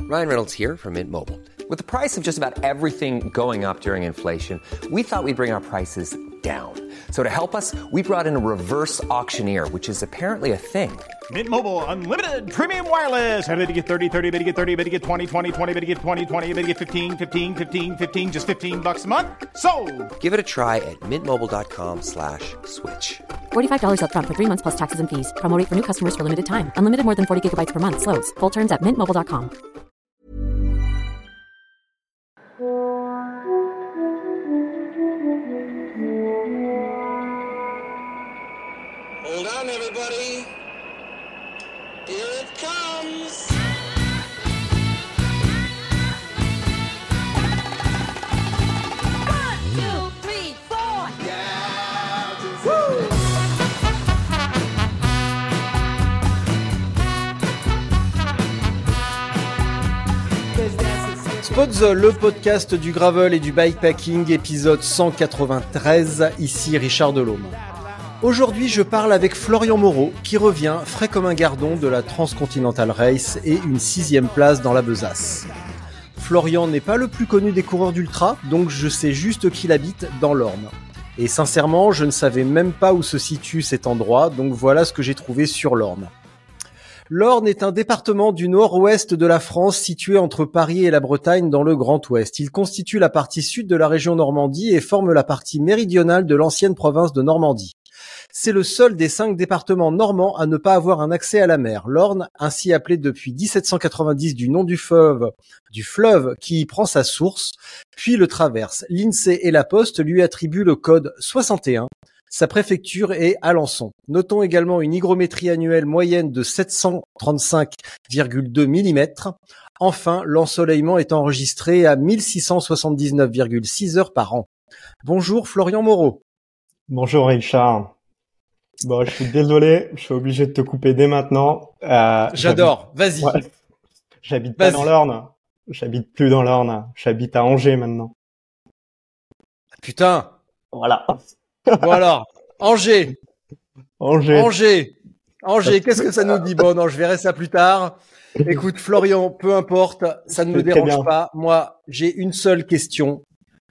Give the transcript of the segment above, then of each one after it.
Ryan Reynolds here from Mint Mobile. With the price of just about everything going up during inflation, we thought we'd bring our prices down. So to help us, we brought in a reverse auctioneer, which is apparently a thing. Mint Mobile Unlimited Premium Wireless. How to get 30, 30, how to get 30, how to get 20, 20, 20, how to get 20, 20, how to get 15, 15, 15, 15, just $15 a month? Sold! Give it a try at mintmobile.com/switch. $45 up front for 3 months plus taxes and fees. Promo rate for new customers for limited time. Unlimited more than 40 gigabytes per month. Slows full terms at mintmobile.com. Hold on, everybody. Here it comes. One, two, three, four. Spots, le podcast du gravel et du bikepacking, épisode 193, ici Richard Delhomme. Aujourd'hui, je parle avec Florian Moreau, qui revient frais comme un gardon de la Transcontinental Race et une 6e place dans la besace. Florian n'est pas le plus connu des coureurs d'ultra, donc je sais juste qu'il habite dans l'Orne. Et sincèrement, je ne savais même pas où se situe cet endroit, donc voilà ce que j'ai trouvé sur l'Orne. L'Orne est un département du nord-ouest de la France situé entre Paris et la Bretagne dans le Grand Ouest. Il constitue la partie sud de la région Normandie et forme la partie méridionale de l'ancienne province de Normandie. C'est le seul des 5 départements normands à ne pas avoir un accès à la mer. L'Orne, ainsi appelé depuis 1790 du nom du fleuve qui y prend sa source, puis le traverse. L'INSEE et la Poste lui attribuent le code 61. Sa préfecture est Alençon. Notons également une hygrométrie annuelle moyenne de 735,2 mm. Enfin, l'ensoleillement est enregistré à 1679,6 heures par an. Bonjour Florian Moreau. Bonjour Richard. Bon, je suis désolé, je suis obligé de te couper dès maintenant. J'adore, vas-y. Ouais, j'habite pas dans l'Orne. J'habite plus dans l'Orne. J'habite à Angers maintenant. Putain. Voilà. Bon alors, Angers, qu'est-ce que ça nous dit? Bon, non, je verrai ça plus tard. Écoute, Florian, peu importe, ça ne me dérange pas. Moi, j'ai une seule question.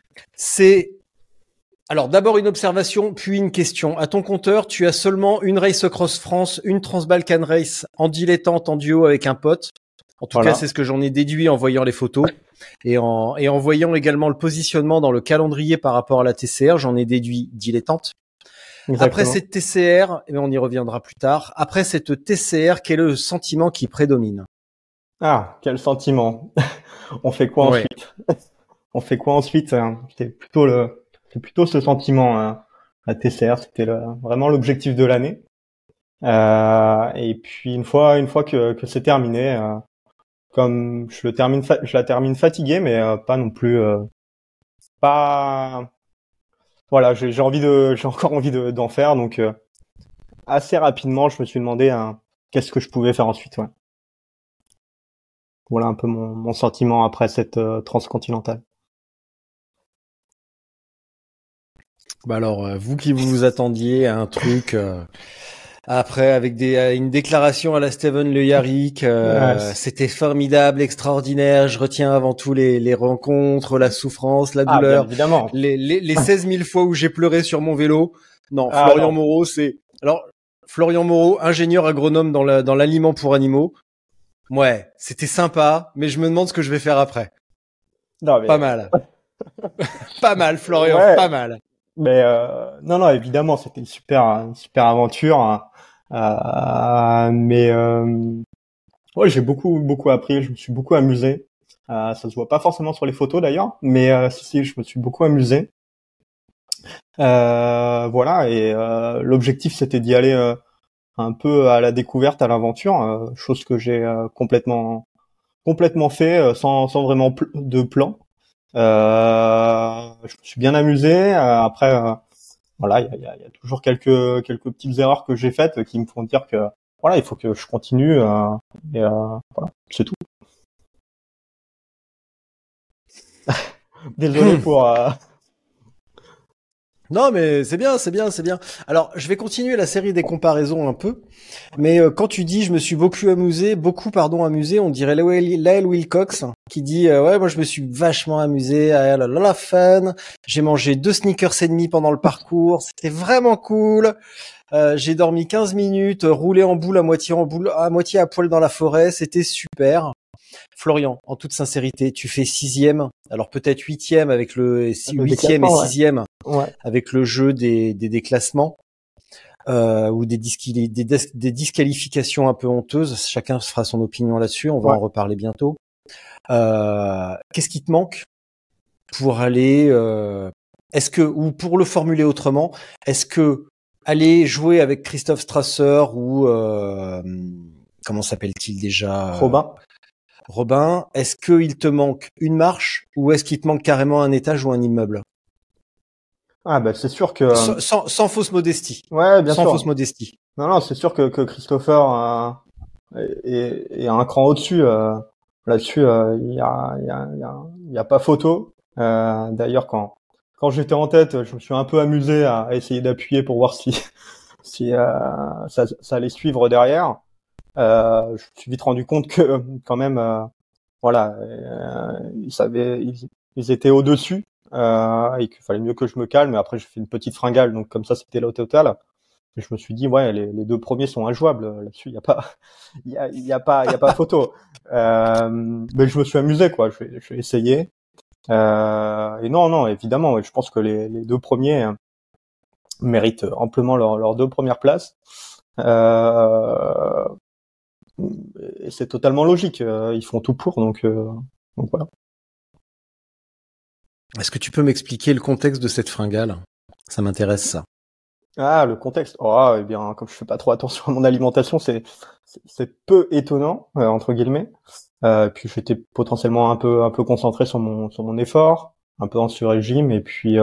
Alors, d'abord une observation, puis une question. À ton compteur, tu as seulement une Race Across France, une Transbalkan Race en dilettante, en duo avec un pote. En tout cas, c'est ce que j'en ai déduit en voyant les photos. Et en voyant également le positionnement dans le calendrier par rapport à la TCR, j'en ai déduit dilettante. Exactement. Après cette TCR, on y reviendra plus tard. Après cette TCR, quel est le sentiment qui prédomine? Ah, quel sentiment? On fait quoi ensuite? On fait quoi ensuite? C'est plutôt ce sentiment. La TCR, c'était vraiment l'objectif de l'année. Et puis une fois que c'est terminé. Comme je la termine fatiguée, mais pas non plus pas. Voilà, j'ai encore envie d'en faire, donc assez rapidement, je me suis demandé qu'est-ce que je pouvais faire ensuite. Ouais. Voilà un peu mon sentiment après cette transcontinentale. Bah alors, vous qui vous attendiez à un truc. Après, avec une déclaration à la Steven Le Yarrick, c'était formidable, extraordinaire. Je retiens avant tout les rencontres, la souffrance, la douleur, évidemment. les 16 000 fois où j'ai pleuré sur mon vélo. Non, Florian Moreau, Florian Moreau, ingénieur agronome dans l'aliment pour animaux. Ouais, c'était sympa, mais je me demande ce que je vais faire après. Non, mais... Pas mal. Pas mal, Florian, pas mal. Mais non, évidemment, c'était une super aventure. Mais j'ai beaucoup appris, je me suis beaucoup amusé. Ça se voit pas forcément sur les photos d'ailleurs, mais si, je me suis beaucoup amusé. Voilà, et l'objectif c'était d'y aller un peu à la découverte, à l'aventure, chose que j'ai complètement fait sans vraiment de plan. Je me suis bien amusé. Après, voilà, il y a toujours quelques petites erreurs que j'ai faites qui me font dire que voilà, il faut que je continue. Et voilà, c'est tout. Désolé pour. Non, mais c'est bien, c'est bien, c'est bien. Alors, je vais continuer la série des comparaisons un peu, mais quand tu dis je me suis amusé, on dirait Lael Wilcox qui dit ouais, moi je me suis vachement amusé, la fun. J'ai mangé 2 Snickers et demi pendant le parcours, c'était vraiment cool. J'ai dormi 15 minutes, roulé en boule, à moitié à poil dans la forêt, c'était super. Florian, en toute sincérité, tu fais 6e, alors peut-être 8e avec le 8e et 6e ouais. avec le jeu des déclassements ou des disqualifications un peu honteuses. Chacun se fera son opinion là-dessus, on va en reparler bientôt. Qu'est-ce qui te manque pour aller ou pour le formuler autrement, est-ce que aller jouer avec Christophe Strasser ou comment s'appelle-t-il déjà, Robin, est-ce qu'il te manque une marche ou est-ce qu'il te manque carrément un étage ou un immeuble? Ah bah c'est sûr que sans fausse modestie. Ouais, bien sûr. Sans fausse modestie. Non, c'est sûr que Christopher est un cran au-dessus. Là-dessus, il y a pas photo. D'ailleurs, quand j'étais en tête, je me suis un peu amusé à essayer d'appuyer pour voir si ça allait suivre derrière. Je me suis vite rendu compte que quand même, ils étaient au-dessus et qu'il fallait mieux que je me calme. Et après, j'ai fait une petite fringale, donc comme ça, c'était là au total. Et je me suis dit, ouais, les 2 premiers sont injouables. Là-dessus, il y a pas photo. Mais je me suis amusé, quoi. Je vais essayer. Et non, évidemment, ouais, je pense que les 2 premiers méritent amplement leurs 2 premières places. Et c'est totalement logique. Ils font tout pour, donc voilà. Est-ce que tu peux m'expliquer le contexte de cette fringale? Ça m'intéresse, ça. Ah, le contexte. Oh, eh bien, comme je fais pas trop attention à mon alimentation, c'est peu étonnant, entre guillemets. Puis j'étais potentiellement un peu concentré sur mon effort, un peu en sur-régime, et puis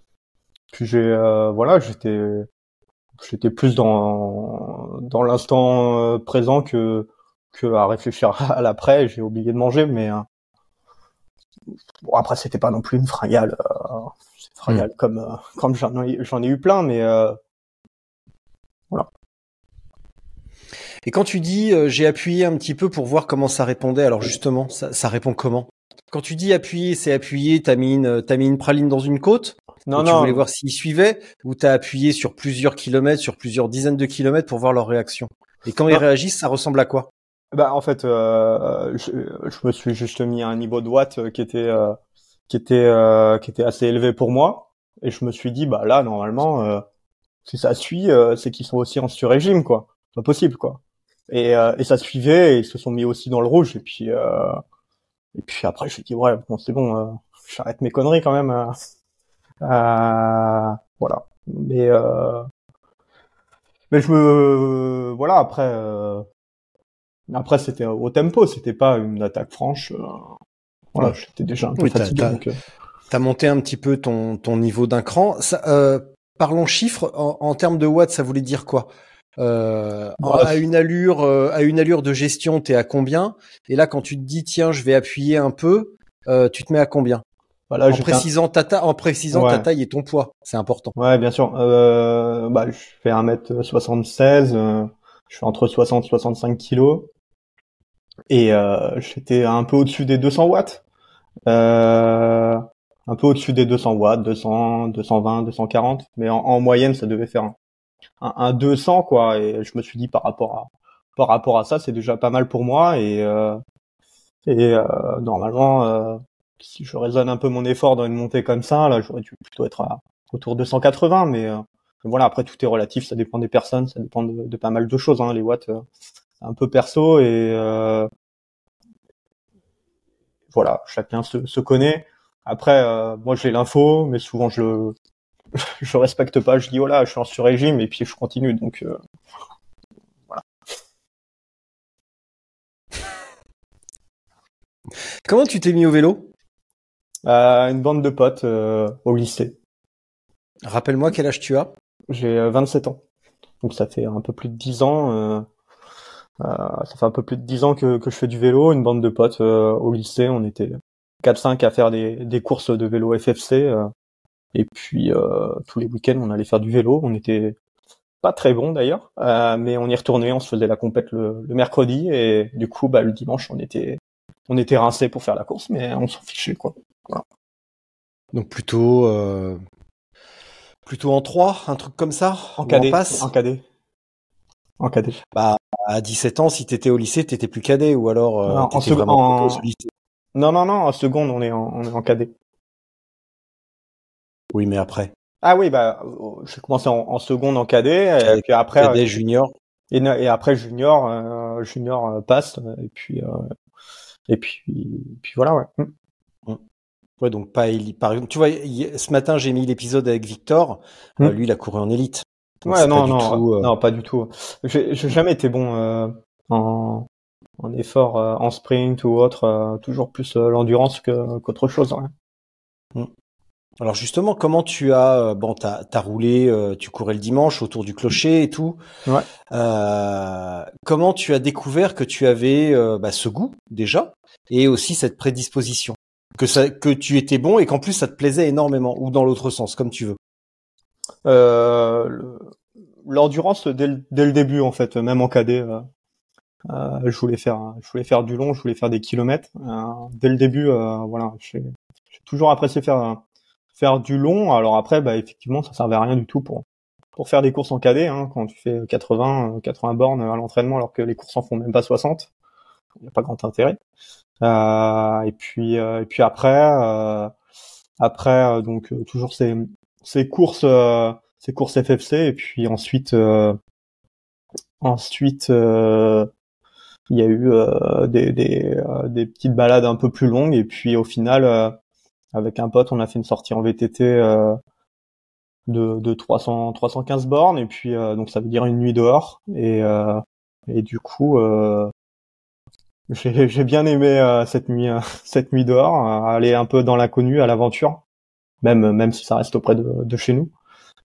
j'étais plus dans l'instant présent que à réfléchir à l'après. J'ai oublié de manger, mais bon, après c'était pas non plus une fringale, comme j'en ai eu plein, mais voilà. Et quand tu dis j'ai appuyé un petit peu pour voir comment ça répondait, alors justement, ça répond comment? Quand tu dis appuyer, c'est appuyer, t'as mis une praline dans une côte? Non. Tu voulais voir s'ils suivaient, ou t'as appuyé sur plusieurs kilomètres, sur plusieurs dizaines de kilomètres pour voir leur réaction? Et quand ils réagissent, ça ressemble à quoi? Bah en fait, je me suis juste mis à un niveau de watts qui était assez élevé pour moi, et je me suis dit bah là normalement si ça suit, c'est qu'ils sont aussi en sur-régime, quoi. C'est pas possible, quoi. Et ça suivait, et ils se sont mis aussi dans le rouge, et puis après je me suis dit ouais bon c'est bon, j'arrête mes conneries quand même. Voilà. Mais voilà, après c'était au tempo, c'était pas une attaque franche. Voilà, j'étais déjà un peu fatigué. T'as monté un petit peu ton niveau d'un cran. Parlons chiffres. En termes de watts, ça voulait dire quoi? À une allure de gestion, t'es à combien? Et là, quand tu te dis tiens, je vais appuyer un peu, tu te mets à combien? Voilà, en précisant ta taille et ton poids, c'est important. Ouais, bien sûr. Je fais 1m76, je fais entre 60 et 65 kilos, et j'étais un peu au-dessus des 200 watts. Un peu au-dessus des 200 watts, 200, 220, 240, mais en moyenne, ça devait faire un 200, quoi. Et je me suis dit par rapport à ça, c'est déjà pas mal pour moi, et normalement, si je raisonne un peu mon effort dans une montée comme ça, là, j'aurais dû plutôt être autour de 180, mais voilà, après tout est relatif, ça dépend des personnes, ça dépend de pas mal de choses, hein, les watts, c'est un peu perso, et voilà, chacun se connaît. Après, moi j'ai l'info, mais souvent je respecte pas, je dis oh là, je suis en sur-régime, et puis je continue, donc voilà. Comment tu t'es mis au vélo? Une bande de potes au lycée. Rappelle-moi quel âge tu as? J'ai 27 ans. Donc ça fait un peu plus de 10 ans. Ça fait un peu plus de 10 ans que je fais du vélo. Une bande de potes au lycée. On était 4-5 à faire des courses de vélo FFC. Et puis tous les week-ends, on allait faire du vélo. On était pas très bon d'ailleurs, mais on y retournait, on se faisait la compète le mercredi et du coup le dimanche on était rincés pour faire la course, mais on s'en fichait quoi. Voilà. Donc plutôt en 3, un truc comme ça. En cadet. Bah à 17 ans, si t'étais au lycée, t'étais plus cadet ou alors t'étais vraiment précoce au lycée. Non, en seconde on est en cadet. Oui, mais après. Ah oui, j'ai commencé en seconde en cadet, et puis après cadet junior. Et après junior passe, et puis voilà, ouais. Ouais, donc pas élite. Par exemple, tu vois, ce matin j'ai mis l'épisode avec Victor. Lui, il a couru en élite. Donc ouais, non, pas du tout. J'ai jamais été bon en effort, en sprint ou autre. Toujours plus l'endurance qu'autre chose. Ouais. Alors justement, comment tu as t'as roulé, tu courais le dimanche autour du clocher et tout. Ouais. Comment tu as découvert que tu avais ce goût déjà et aussi cette prédisposition, que tu étais bon et qu'en plus ça te plaisait énormément, ou dans l'autre sens, comme tu veux. L'endurance dès le début en fait, même en cadet. Je voulais faire du long, je voulais faire des kilomètres. Dès le début, voilà, j'ai toujours apprécié faire du long. Alors après, effectivement, ça servait à rien du tout pour faire des courses en cadet, quand tu fais 80 bornes à l'entraînement alors que les courses en font même pas 60. Il n'y a pas grand intérêt. Et puis après, donc toujours ces courses FFC, et puis ensuite il y a eu des petites balades un peu plus longues, et puis au final avec un pote on a fait une sortie en VTT de 315 bornes, et puis donc ça veut dire une nuit dehors, et du coup j'ai bien aimé cette nuit dehors, aller un peu dans l'inconnu, à l'aventure, même si ça reste auprès de chez nous.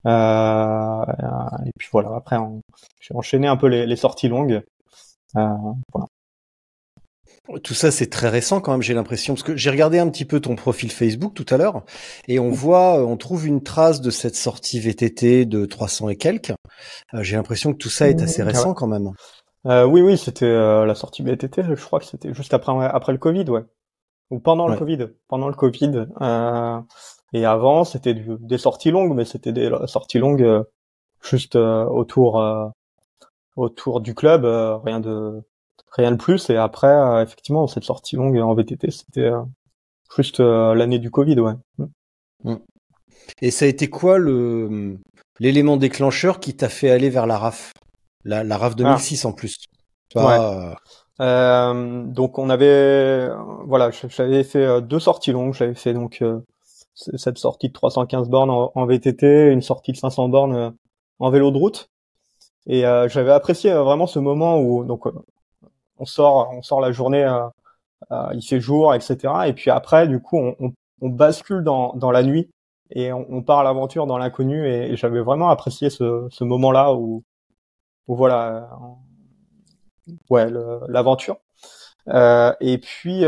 Et puis voilà, après j'ai enchaîné un peu les sorties longues. Voilà. Tout ça, c'est très récent quand même, j'ai l'impression, parce que j'ai regardé un petit peu ton profil Facebook tout à l'heure, et on trouve une trace de cette sortie VTT de 300 et quelques. J'ai l'impression que tout ça est assez récent quand même. Oui, c'était la sortie VTT, je crois que c'était juste après le Covid, ouais. Ou pendant le Covid. Pendant le Covid. Et avant, c'était des sorties longues, mais c'était des sorties longues juste autour du club, rien de plus. Et après, effectivement, cette sortie longue en VTT, c'était juste l'année du Covid, ouais. Et ça a été quoi l'élément déclencheur qui t'a fait aller vers la RAF, la RAF 2006 en plus? Donc on avait, voilà, j'avais fait 2 sorties longues. J'avais fait donc cette sortie de 315 bornes en VTT, une sortie de 500 bornes en vélo de route. Et j'avais apprécié vraiment ce moment où donc on sort la journée, il fait jour, etc. Et puis après, du coup, on bascule dans la nuit, et on part à l'aventure dans l'inconnu. Et j'avais vraiment apprécié ce moment-là où voilà, l'aventure. Et puis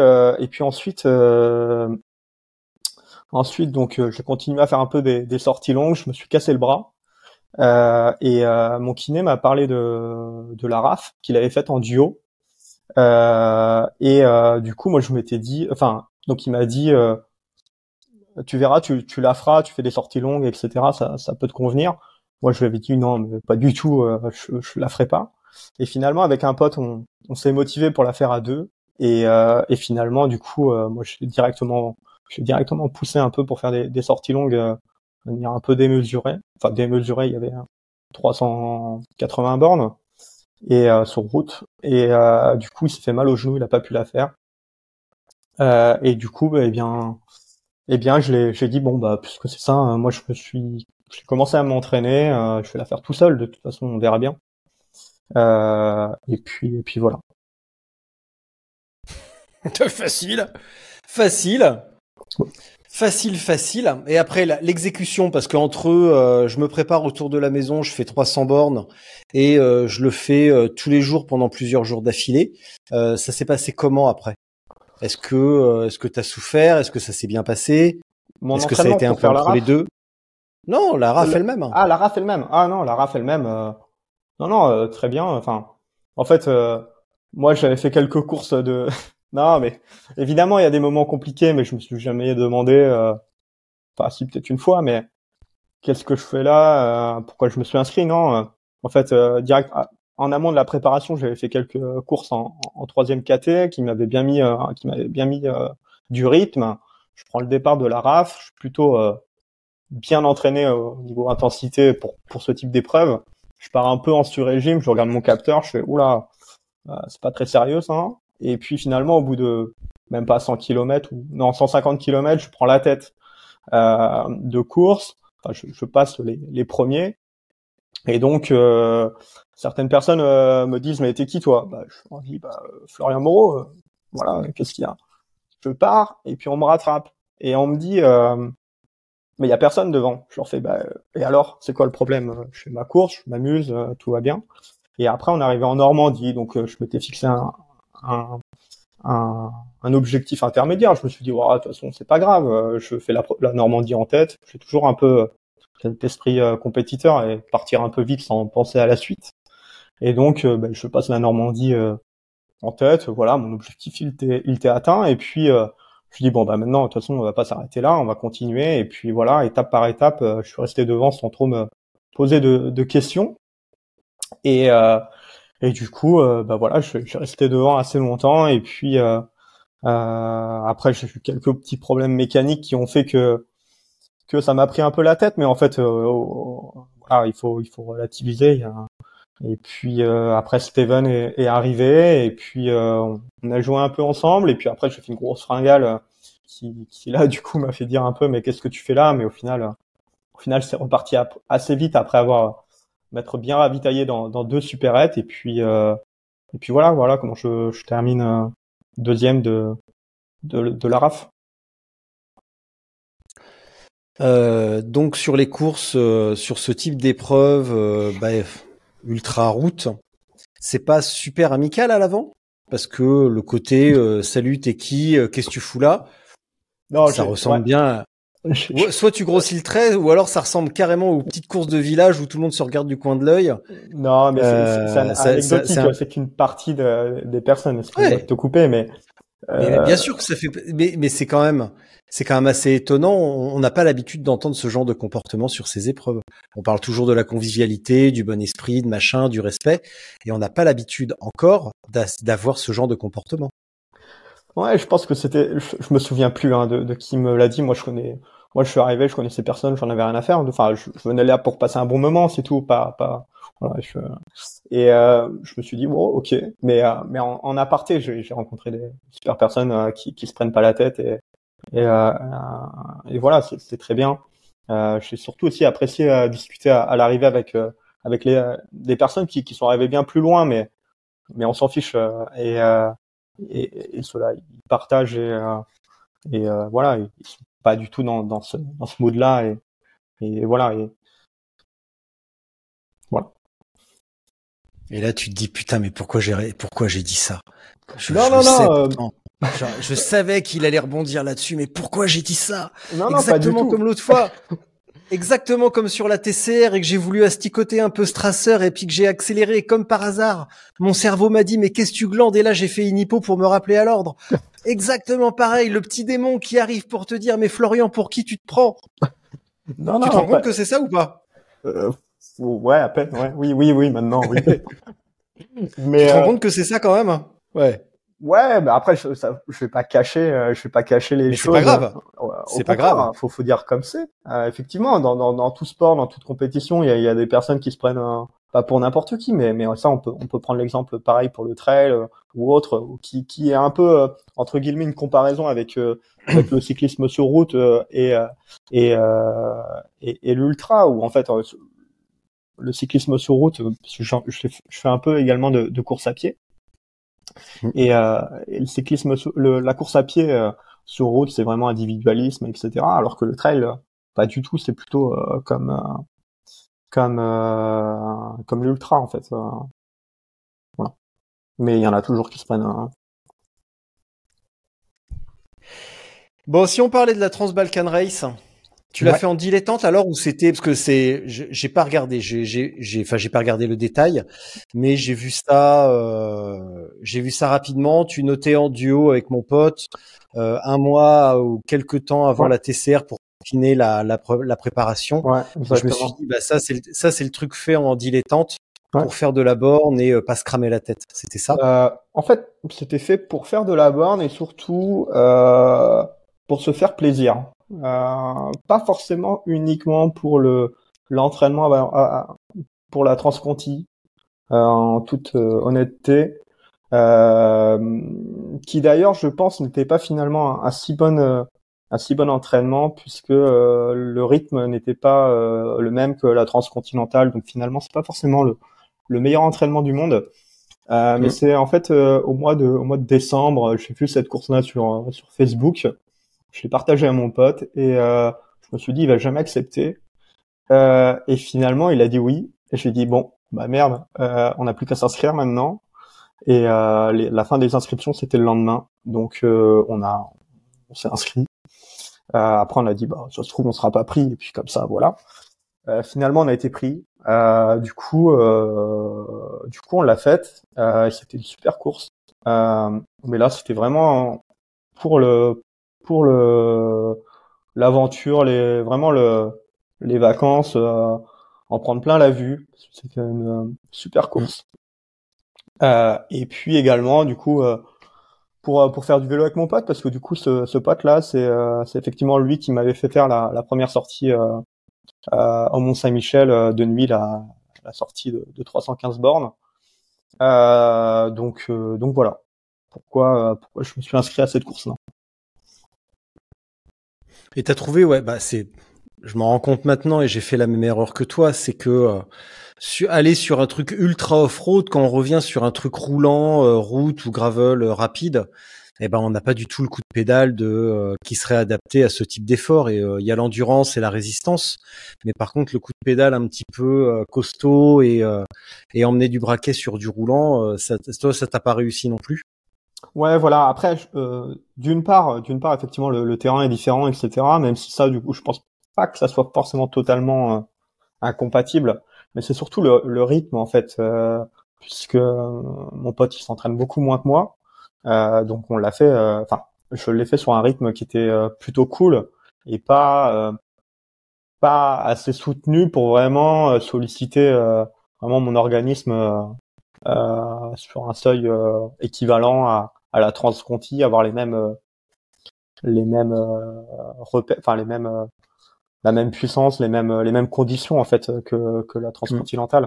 ensuite donc j'ai continué à faire un peu des sorties longues. Je me suis cassé le bras. Et mon kiné m'a parlé de la RAF qu'il avait faite en duo, et du coup moi je m'étais dit, donc il m'a dit tu verras, tu la feras, tu fais des sorties longues, etc., ça peut te convenir. Moi je lui avais dit non, mais pas du tout, je la ferai pas. Et finalement avec un pote on s'est motivé pour la faire à 2, et finalement du coup moi j'ai directement poussé un peu pour faire des sorties longues de manière un peu démesurée. Enfin démesurée, il y avait 380 bornes et sur route, et du coup il s'est fait mal au genou, il a pas pu la faire. Et du coup j'ai dit bon puisque c'est ça, moi j'ai commencé à m'entraîner, je vais la faire tout seul, de toute façon on verra bien. Et puis voilà. Facile. Et après l'exécution, parce qu'entre je me prépare autour de la maison, je fais 300 bornes et je le fais tous les jours pendant plusieurs jours d'affilée. Ça s'est passé comment après? Est-ce que t'as souffert? Est-ce que ça s'est bien passé? Est-ce que ça a été un peu entre les deux? Non, la RAF elle-même. Ah, la RAF elle-même. Ah non, la RAF elle-même. Non, très bien. Enfin, en fait, moi, j'avais fait quelques courses de. Non, mais évidemment, il y a des moments compliqués, mais je me suis jamais demandé. Enfin, si peut-être une fois, mais qu'est-ce que je fais là pourquoi je me suis inscrit? Non, en fait, direct en amont de la préparation, j'avais fait quelques courses en troisième KT qui m'avaient bien mis, du rythme. Je prends le départ de la RAF. Je suis plutôt bien entraîné au niveau intensité pour ce type d'épreuve. Je pars un peu en sur-régime, je regarde mon capteur, je fais oula, c'est pas très sérieux ça. Hein. Et puis finalement, au bout de même pas 100 km ou non 150 km, je prends la tête de course. Enfin, je passe les premiers. Et donc certaines personnes me disent mais t'es qui toi? Je leur dis Florian Moreau. Voilà, qu'est-ce qu'il y a? Je pars et puis on me rattrape et on me dit mais il y a personne devant. Je leur fais et alors, c'est quoi le problème? Je fais ma course, je m'amuse, tout va bien. Et après, on arrivait en Normandie, donc je m'étais fixé un objectif intermédiaire. Je me suis dit, de toute façon, c'est pas grave. Je fais la Normandie en tête. J'ai toujours un peu cet esprit compétiteur et partir un peu vite sans penser à la suite. Et donc, je passe la Normandie en tête. Voilà, mon objectif il était atteint. Et puis je dis maintenant de toute façon on va pas s'arrêter là, on va continuer et puis voilà, étape par étape, je suis resté devant sans trop me poser de questions et du coup voilà, je suis resté devant assez longtemps et puis après j'ai eu quelques petits problèmes mécaniques qui ont fait que ça m'a pris un peu la tête, mais en fait voilà, il faut relativiser. Et puis après Steven est arrivé et puis on a joué un peu ensemble et puis après j'ai fait une grosse fringale qui là du coup m'a fait dire un peu mais qu'est-ce que tu fais là, mais au final c'est reparti assez vite après avoir m'être bien ravitaillé dans deux supérettes et puis voilà comment je termine deuxième de la RAF. Donc sur les courses sur ce type d'épreuve ultra route, c'est pas super amical à l'avant parce que le côté salut t'es qui, qu'est-ce que tu fous là, non, ça ressemble bien soit tu grossis le trait ou alors ça ressemble carrément aux petites courses de village où tout le monde se regarde du coin de l'œil. Non mais c'est anecdotique, c'est qu'une partie des personnes, excuse-moi de te couper, mais bien sûr que ça fait, mais c'est quand même assez étonnant. On n'a pas l'habitude d'entendre ce genre de comportement sur ces épreuves. On parle toujours de la convivialité, du bon esprit, de machin, du respect, et on n'a pas l'habitude encore d'avoir ce genre de comportement. Ouais, je pense que je me souviens plus de qui me l'a dit. Moi, je suis arrivé, je connaissais personne, j'en avais rien à faire. Enfin, je venais là pour passer un bon moment, c'est tout, pas. Voilà, je me suis dit bon, ok, mais en aparté, j'ai rencontré des super personnes qui se prennent pas la tête et voilà, c'est très bien. J'ai surtout aussi apprécié discuter à l'arrivée avec des personnes qui sont arrivées bien plus loin, mais on s'en fiche et ceux-là ils partagent et voilà, ils sont pas du tout dans ce mood-là et voilà et voilà. Et là, tu te dis, putain, mais pourquoi j'ai dit ça? Je savais qu'il allait rebondir là-dessus, mais pourquoi j'ai dit ça? Non, exactement comme l'autre fois. Exactement comme sur la TCR et que j'ai voulu asticoter un peu Strasser et puis que j'ai accéléré et comme par hasard. Mon cerveau m'a dit, mais qu'est-ce que tu glandes? Et là, j'ai fait une hypo pour me rappeler à l'ordre. Exactement pareil, le petit démon qui arrive pour te dire, mais Florian, pour qui tu te prends? Non, tu te rends compte que c'est ça ou pas? Ouais, à peine, ouais. Oui, maintenant, oui. Mais tu te rends compte que c'est ça quand même? Ouais. Ouais, mais après, je vais pas cacher les choses. C'est pas grave. C'est pas grave. Faut dire comme c'est. Effectivement, dans tout sport, dans toute compétition, il y a des personnes qui se prennent pas pour n'importe qui, mais ça, on peut prendre l'exemple pareil pour le trail ou autre, qui est un peu entre guillemets une comparaison avec le cyclisme sur route et l'ultra, où en fait le cyclisme sur route, je fais un peu également de course à pied. Et le cyclisme, la course à pied sur route, c'est vraiment individualisme, etc. Alors que le trail, pas du tout, c'est plutôt comme l'ultra en fait. Voilà. Mais il y en a toujours qui se prennent. Bon, si on parlait de la Trans-Balkan Race, Tu l'as fait en dilettante alors ou c'était parce que j'ai pas regardé, j'ai pas regardé le détail, mais j'ai vu ça rapidement. Tu notais en duo avec mon pote un mois ou quelques temps avant la TCR pour affiner la préparation. Ouais, je me suis dit ça c'est le truc fait en dilettante pour faire de la borne et pas se cramer la tête. C'était ça. En fait, c'était fait pour faire de la borne et surtout pour se faire plaisir. Pas forcément uniquement pour l'entraînement pour la transconti, en toute honnêteté, qui d'ailleurs je pense n'était pas finalement un si bon entraînement puisque le rythme n'était pas le même que la transcontinentale, donc finalement c'est pas forcément le meilleur entraînement du monde. Mais c'est en fait au mois de décembre, j'ai vu cette course-là sur Facebook. Je l'ai partagé à mon pote et je me suis dit il va jamais accepter. Et finalement il a dit oui. Et j'ai dit bon bah merde, on n'a plus qu'à s'inscrire maintenant. Et la fin des inscriptions c'était le lendemain, donc on s'est inscrit. Après on a dit bah ça se trouve on sera pas pris et puis comme ça voilà. Finalement on a été pris. Du coup on l'a faite. C'était une super course. Mais là c'était vraiment pour l'aventure, les vacances, en prendre plein la vue. C'était une super course. Et puis également du coup pour faire du vélo avec mon pote, parce que du coup ce pote là c'est effectivement lui qui m'avait fait faire la première sortie au Mont-Saint-Michel de nuit, la sortie de 315 bornes. Donc voilà pourquoi je me suis inscrit à cette course là. Et t'as trouvé, je m'en rends compte maintenant et j'ai fait la même erreur que toi, c'est que aller sur un truc ultra off-road quand on revient sur un truc roulant, route ou gravel rapide, on n'a pas du tout le coup de pédale qui serait adapté à ce type d'effort. Et il y a l'endurance et la résistance, mais par contre le coup de pédale un petit peu costaud et emmener du braquet sur du roulant, ça t'a pas réussi non plus? Ouais, voilà. Après, d'une part, effectivement, le terrain est différent, etc. Même si ça, du coup, je pense pas que ça soit forcément totalement incompatible, mais c'est surtout le rythme en fait, puisque mon pote il s'entraîne beaucoup moins que moi, donc on l'a fait. Je l'ai fait sur un rythme qui était plutôt cool et pas assez soutenu pour vraiment solliciter vraiment mon organisme. Sur un seuil équivalent à la transconti, avoir les mêmes repères, enfin la même puissance, les mêmes conditions en fait que la transcontinentale.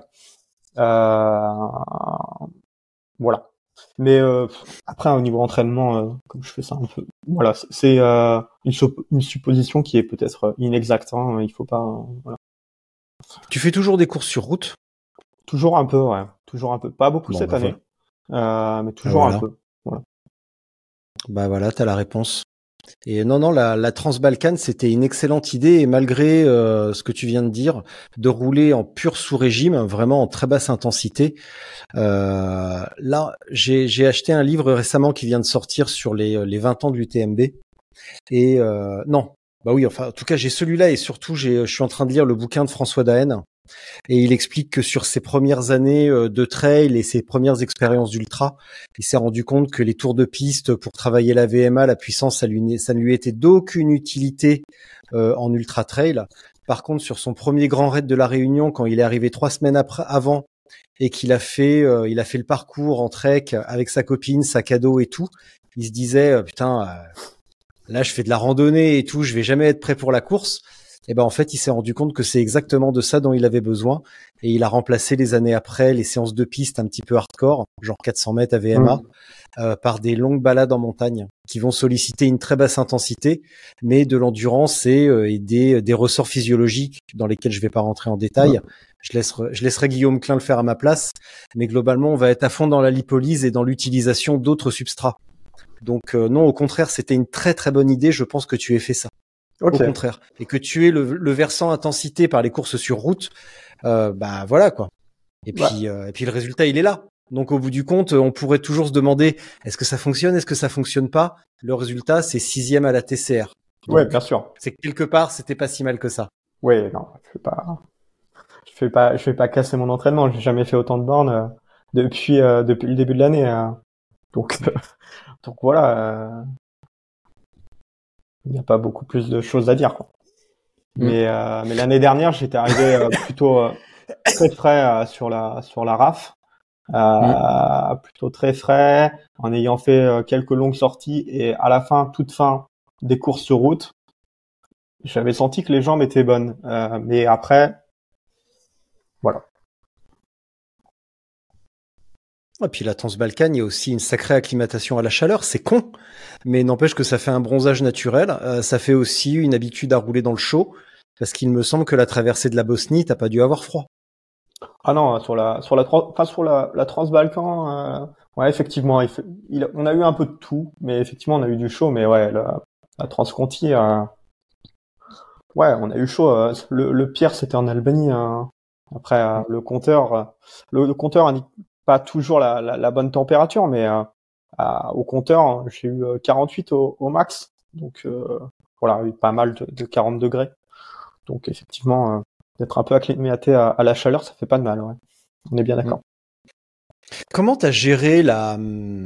Voilà. Mais après au niveau entraînement, comme je fais ça un peu, voilà, c'est une supposition qui est peut-être inexacte. Hein, il faut pas. Voilà. Tu fais toujours des courses sur route? Toujours un peu, ouais. Toujours un peu. Pas beaucoup cette année, mais toujours un peu. Voilà. Bah voilà, t'as la réponse. Et non, la Transbalkane, c'était une excellente idée. Et malgré ce que tu viens de dire, de rouler en pur sous-régime, vraiment en très basse intensité. Là, j'ai acheté un livre récemment qui vient de sortir sur les 20 ans de l'UTMB. Et non, bah oui, enfin, en tout cas, j'ai celui-là et surtout, je suis en train de lire le bouquin de François Daen. Et il explique que sur ses premières années de trail et ses premières expériences d'ultra, il s'est rendu compte que les tours de piste pour travailler la VMA, la puissance, ça ne lui était d'aucune utilité en ultra trail. Par contre, sur son premier grand raid de la Réunion, quand il est arrivé 3 semaines avant et qu'il a fait le parcours en trek avec sa copine, sac à dos et tout, il se disait là je fais de la randonnée et tout, je vais jamais être prêt pour la course. Et en fait, il s'est rendu compte que c'est exactement de ça dont il avait besoin. Et il a remplacé les années après les séances de piste un petit peu hardcore, genre 400 mètres à VMA, par des longues balades en montagne qui vont solliciter une très basse intensité, mais de l'endurance et des ressorts physiologiques dans lesquels je vais pas rentrer en détail. Je laisserai Guillaume Klein le faire à ma place. Mais globalement, on va être à fond dans la lipolyse et dans l'utilisation d'autres substrats. Donc non, au contraire, c'était une très très bonne idée. Je pense que tu aies fait ça. Okay. Au contraire, et que tu aies le versant intensité par les courses sur route, voilà quoi. Et puis le résultat il est là. Donc au bout du compte, on pourrait toujours se demander est-ce que ça fonctionne, est-ce que ça fonctionne pas. Le résultat c'est 6e à la TCR. Ouais, Donc, bien sûr. c'est que quelque part, c'était pas si mal que ça. Ouais, non, je vais pas casser mon entraînement. J'ai jamais fait autant de bornes depuis le début de l'année. Donc, donc voilà, il n'y a pas beaucoup plus de choses à dire, quoi. Mais l'année dernière, j'étais arrivé plutôt très frais sur la RAF, plutôt très frais, en ayant fait quelques longues sorties et à la fin, toute fin des courses sur route, j'avais senti que les jambes étaient bonnes. Mais après, voilà. Et puis la Transbalkane, il y a aussi une sacrée acclimatation à la chaleur, c'est con, mais n'empêche que ça fait un bronzage naturel, ça fait aussi une habitude à rouler dans le chaud, parce qu'il me semble que la traversée de la Bosnie, t'as pas dû avoir froid. Ah non, la Transbalkan, ouais, effectivement, on a eu un peu de tout, mais effectivement, on a eu du chaud, mais ouais, la Transconti, ouais, on a eu chaud. Le pire, c'était en Albanie. Après, le compteur indique pas toujours la bonne température, mais au compteur, j'ai eu 48 au max. Donc voilà, il y a eu pas mal de 40 degrés. Donc effectivement, d'être un peu acclimaté à la chaleur, ça fait pas de mal. Ouais. On est bien d'accord. Comment t'as géré la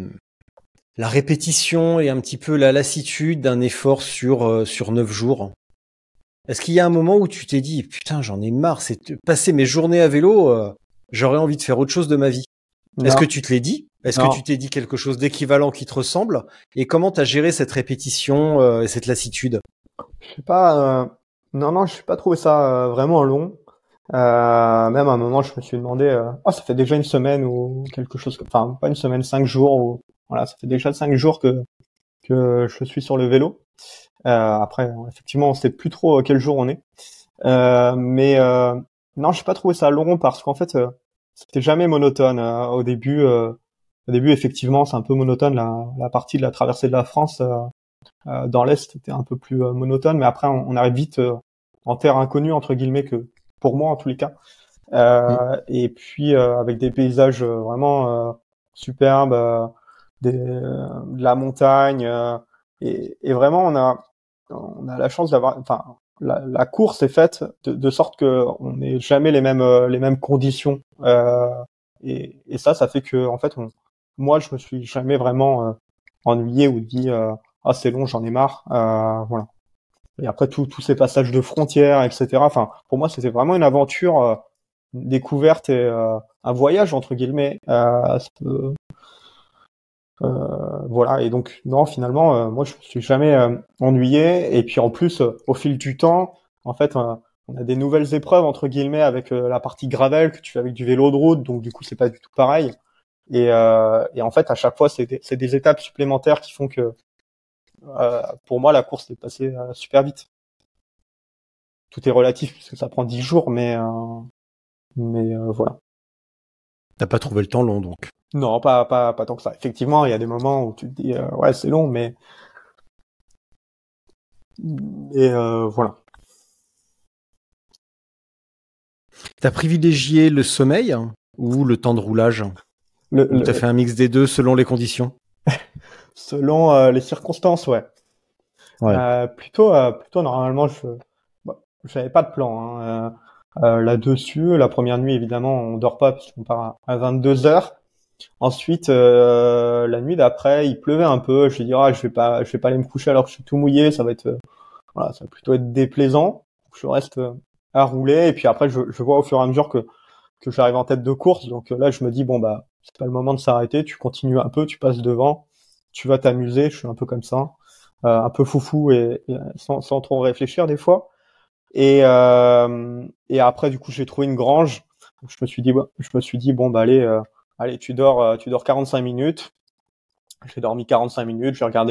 répétition et un petit peu la lassitude d'un effort sur 9 jours? Est-ce qu'il y a un moment où tu t'es dit, putain, j'en ai marre, c'est passer mes journées à vélo, j'aurais envie de faire autre chose de ma vie? Est-ce que tu te l'es dit? Est-ce que tu t'es dit quelque chose d'équivalent qui te ressemble? Et comment t'as géré cette répétition et cette lassitude? Je sais pas. Non, je n'ai pas trouvé ça vraiment long. Même à un moment, je me suis demandé, ça fait déjà une semaine ou quelque chose, enfin pas une semaine, 5 jours. Ou voilà, ça fait déjà 5 jours que je suis sur le vélo. Après, effectivement, on sait plus trop quel jour on est. Mais non, j'ai pas trouvé ça long parce qu'en fait, c'était jamais monotone. Au début, effectivement, c'est un peu monotone la partie de la traversée de la France. Dans l'Est, c'était un peu plus monotone, mais après, on arrive vite en terre inconnue, entre guillemets, que pour moi, en tous les cas. Et puis, avec des paysages vraiment superbes, de la montagne, et vraiment, on a la chance d'avoir, enfin, la course est faite de sorte que on n'ait jamais les mêmes conditions, et ça fait que, en fait, moi, je me suis jamais vraiment ennuyé ou dit c'est long, j'en ai marre, voilà. Et après tous ces passages de frontières, etc. Enfin, pour moi, c'était vraiment une aventure, une découverte et un voyage entre guillemets. Voilà. Et donc non, finalement, moi, je me suis jamais ennuyé. Et puis en plus, au fil du temps, en fait, on a des nouvelles épreuves entre guillemets avec la partie gravel que tu fais avec du vélo de route. Donc du coup, c'est pas du tout pareil. Et en fait, à chaque fois, c'est des étapes supplémentaires qui font que pour moi, la course est passée super vite. Tout est relatif puisque ça prend 10 jours, mais voilà. T'as pas trouvé le temps long, donc? Non, pas tant que ça. Effectivement, il y a des moments où tu te dis ouais, c'est long, mais voilà. T'as privilégié le sommeil ou le temps de roulage? Ou t'as fait un mix des deux selon les conditions? Selon les circonstances, ouais. Plutôt normalement, j'avais pas de plan. Là-dessus, la première nuit, évidemment, on dort pas puisqu'on part à 22h. Ensuite, la nuit d'après, il pleuvait un peu. Je me dis, je vais pas aller me coucher alors que je suis tout mouillé. Ça va plutôt être déplaisant. Je reste à rouler et puis après, je vois au fur et à mesure que j'arrive en tête de course. Donc là, je me dis c'est pas le moment de s'arrêter. Tu continues un peu, tu passes devant, tu vas t'amuser. Je suis un peu comme ça, un peu foufou et sans trop réfléchir des fois. Et après, du coup, j'ai trouvé une grange. Donc, je me suis dit allez, tu dors 45 minutes. J'ai dormi 45 minutes. J'ai regardé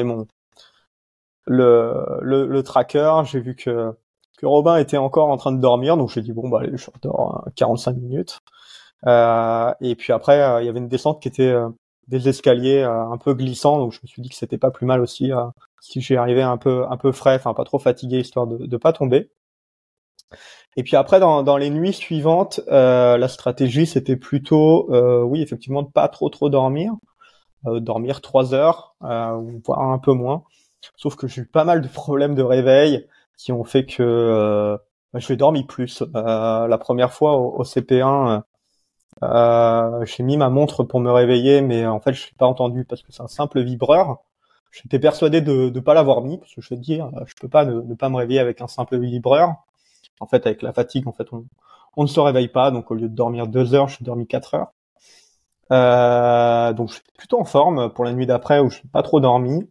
le tracker. J'ai vu que Robin était encore en train de dormir. Donc, j'ai dit allez, je dors 45 minutes. Et puis après, il y avait une descente qui était des escaliers un peu glissants. Donc, je me suis dit que c'était pas plus mal aussi si j'y arrivais un peu frais, enfin pas trop fatigué, histoire de pas tomber. Et puis après, dans les nuits suivantes, la stratégie, c'était plutôt, oui, effectivement, de pas trop dormir, dormir 3 heures, voire un peu moins. Sauf que j'ai eu pas mal de problèmes de réveil qui ont fait que j'ai dormi plus. La première fois au CP1, j'ai mis ma montre pour me réveiller, mais en fait, je l'ai pas entendu parce que c'est un simple vibreur. J'étais persuadé de pas l'avoir mis parce que je vais te dire, je peux pas ne pas me réveiller avec un simple vibreur. En fait, avec la fatigue, en fait, on ne se réveille pas. Donc, au lieu de dormir 2 heures, j'ai dormi 4 heures. Donc, je suis plutôt en forme pour la nuit d'après où je n'ai pas trop dormi.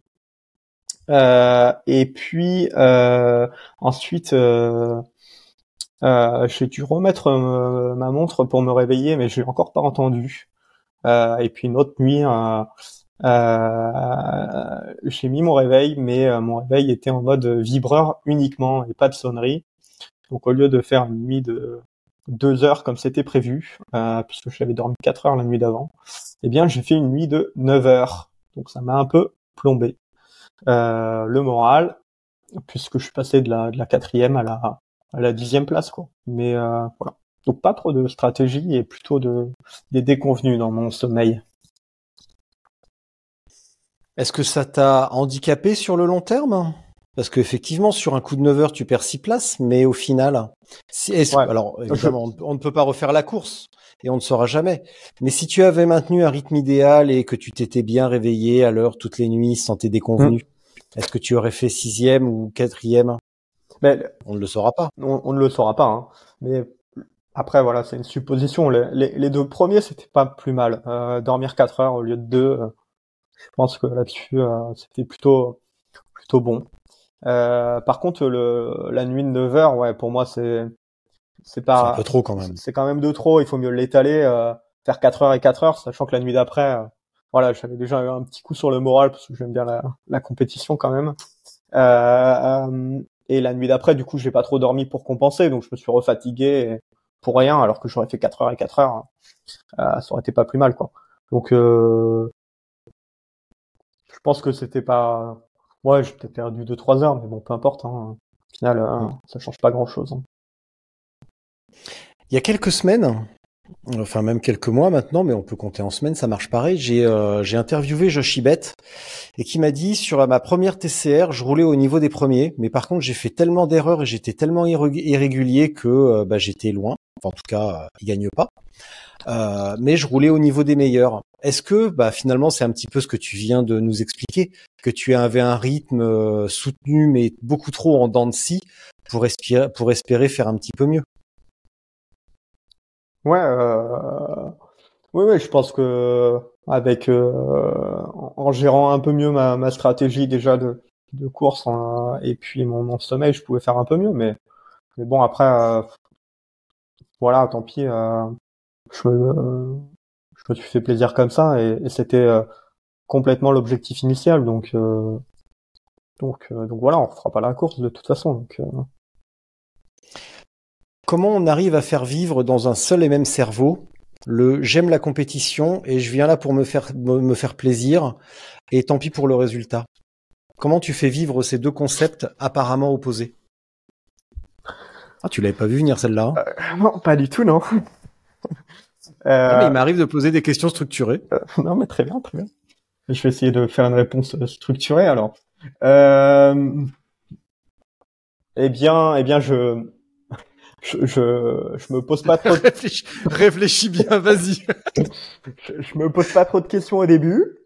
Et puis ensuite, j'ai dû remettre ma montre pour me réveiller, mais je l'ai encore pas entendu. Et puis une autre nuit, j'ai mis mon réveil, mais mon réveil était en mode vibreur uniquement et pas de sonnerie. Donc au lieu de faire une nuit de 2 heures comme c'était prévu, puisque j'avais dormi 4 heures la nuit d'avant, eh bien j'ai fait une nuit de 9 heures. Donc ça m'a un peu plombé le moral, puisque je suis passé de la 4e à la 10e place, quoi. Mais voilà. Donc pas trop de stratégie et plutôt des déconvenus dans mon sommeil. Est-ce que ça t'a handicapé sur le long terme? Parce qu'effectivement, sur un coup de 9 heures, tu perds 6 places, mais au final, alors évidemment, on ne peut pas refaire la course et on ne saura jamais. Mais si tu avais maintenu un rythme idéal et que tu t'étais bien réveillé à l'heure toutes les nuits sans tes déconvenus, est-ce que tu aurais fait 6e ou 4e? Mais on ne le saura pas. On ne le saura pas, hein. Mais après, voilà, c'est une supposition. Les 2 premiers, c'était pas plus mal. Dormir 4 heures au lieu de 2, je pense que là-dessus, c'était plutôt bon. Par contre, la nuit de 9 heures, ouais, pour moi, c'est pas. C'est un peu trop quand même. C'est quand même de trop. Il faut mieux l'étaler, faire 4 heures et 4 heures, sachant que la nuit d'après, voilà, j'avais déjà eu un petit coup sur le moral parce que j'aime bien la compétition quand même. Et la nuit d'après, du coup, j'ai pas trop dormi pour compenser, donc je me suis refatigué pour rien, alors que j'aurais fait 4 heures et 4 heures. Ça aurait été pas plus mal, quoi. Donc, je pense que c'était pas. Ouais, j'ai peut-être perdu 2-3 heures, mais bon, peu importe. Hein. Au final, ça change pas grand-chose. Hein. Il y a quelques semaines, enfin même quelques mois maintenant, mais on peut compter en semaines, ça marche pareil. J'ai interviewé Josh Ibet et qui m'a dit sur ma première TCR, je roulais au niveau des premiers, mais par contre j'ai fait tellement d'erreurs et j'étais tellement irrégulier que j'étais loin. Enfin, en tout cas, il gagne pas. Mais je roulais au niveau des meilleurs. Est-ce que finalement c'est un petit peu ce que tu viens de nous expliquer, que tu avais un rythme soutenu mais beaucoup trop en dents de scie pour espérer faire un petit peu mieux? Ouais, oui, je pense que avec en gérant un peu mieux ma stratégie déjà de course et puis mon sommeil, je pouvais faire un peu mieux, mais bon après voilà, tant pis, je me suis fait plaisir comme ça et c'était complètement l'objectif initial, donc voilà, on refera pas la course de toute façon. Donc comment on arrive à faire vivre dans un seul et même cerveau j'aime la compétition et je viens là pour me faire plaisir et tant pis pour le résultat? Comment tu fais vivre ces deux concepts apparemment opposés? Ah, tu l'avais pas vu venir celle-là, hein? Non, pas du tout, non. Non, mais il m'arrive de poser des questions structurées. Non, mais très bien. Je vais essayer de faire une réponse structurée, alors. Eh bien, je me pose pas trop Réfléchis bien, vas-y. je me pose pas trop de questions au début.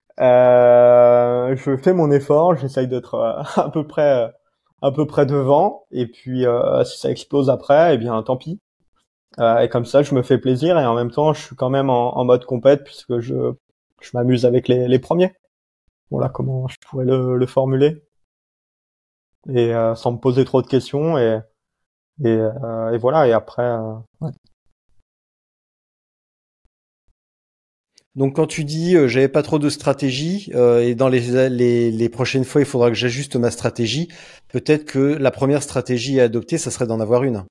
Je fais mon effort, j'essaye d'être à peu près devant, et puis si ça explose après, eh bien tant pis. Et comme ça, je me fais plaisir et en même temps, je suis quand même en mode compète puisque je m'amuse avec les premiers. Voilà comment je pourrais le formuler. Et sans me poser trop de questions et voilà. Et après, ouais. Donc quand tu dis j'avais pas trop de stratégie et dans les prochaines fois il faudra que j'ajuste ma stratégie, peut-être que la première stratégie à adopter, ça serait d'en avoir une.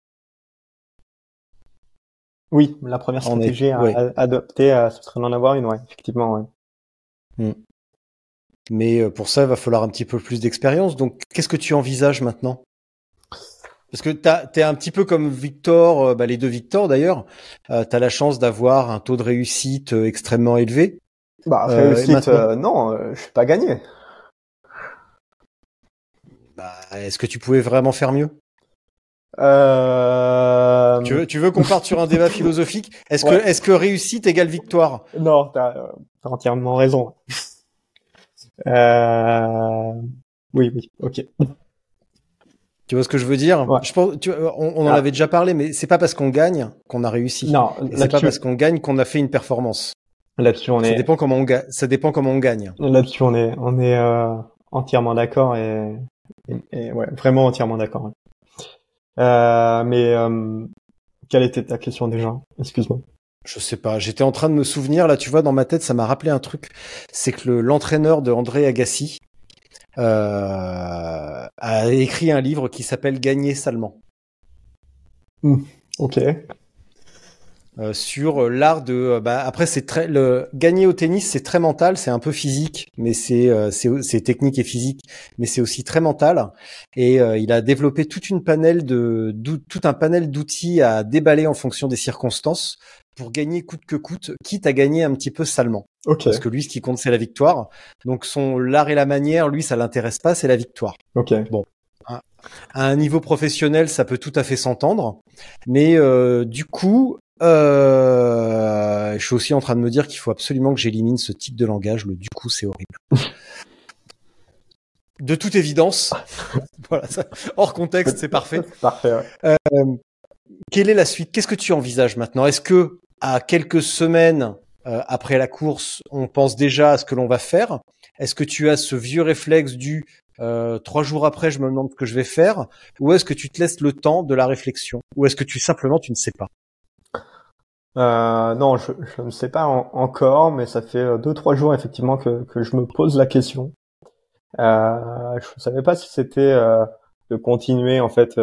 Oui, la première stratégie à adopter, ce serait d'en avoir une, ouais, effectivement, ouais. Mais pour ça, il va falloir un petit peu plus d'expérience. Donc, qu'est-ce que tu envisages maintenant? Parce que t'es un petit peu comme Victor, les deux Victor d'ailleurs. T'as la chance d'avoir un taux de réussite extrêmement élevé. Réussite, non, je suis pas gagné. Est-ce que tu pouvais vraiment faire mieux? Tu veux qu'on parte sur un débat philosophique? Est-ce que réussite égale victoire? Non, t'as entièrement raison. Oui, ok. Tu vois ce que je veux dire? Ouais. Je pense, on en avait déjà parlé, mais c'est pas parce qu'on gagne qu'on a réussi. Non, et c'est pas parce qu'on gagne qu'on a fait une performance. Là-dessus, Ça dépend comment on gagne. Ça dépend comment on gagne. Là-dessus, on est entièrement d'accord et ouais, vraiment entièrement d'accord. Ouais. Mais quelle était ta question déjà? Excuse-moi. Je sais pas. J'étais en train de me souvenir là. Tu vois, dans ma tête, ça m'a rappelé un truc. C'est que l'entraîneur de André Agassi a écrit un livre qui s'appelle Gagner salement. Ok. Sur l'art de après c'est gagner au tennis, c'est très mental, c'est un peu physique, mais c'est technique et physique, mais c'est aussi très mental, et il a développé tout un panel d'outils à déballer en fonction des circonstances pour gagner coûte que coûte, quitte à gagner un petit peu salement. Ok. Parce que lui, ce qui compte, c'est la victoire. Donc l'art et la manière, lui, ça l'intéresse pas, c'est la victoire. Ok. Bon. À un niveau professionnel, ça peut tout à fait s'entendre, mais du coup, je suis aussi en train de me dire qu'il faut absolument que j'élimine ce type de langage. Le du coup, c'est horrible. De toute évidence, voilà, ça, hors contexte, c'est parfait. Parfait. Ouais. Quelle est la suite? Qu'est-ce que tu envisages maintenant? Est-ce que à quelques semaines après la course, on pense déjà à ce que l'on va faire? Est-ce que tu as ce vieux réflexe du 3 jours après, je me demande ce que je vais faire, ou est-ce que tu te laisses le temps de la réflexion, ou est-ce que tu ne sais pas? Non, je ne sais pas encore, mais ça fait 2-3 jours effectivement que je me pose la question. Je ne savais pas si c'était de continuer en fait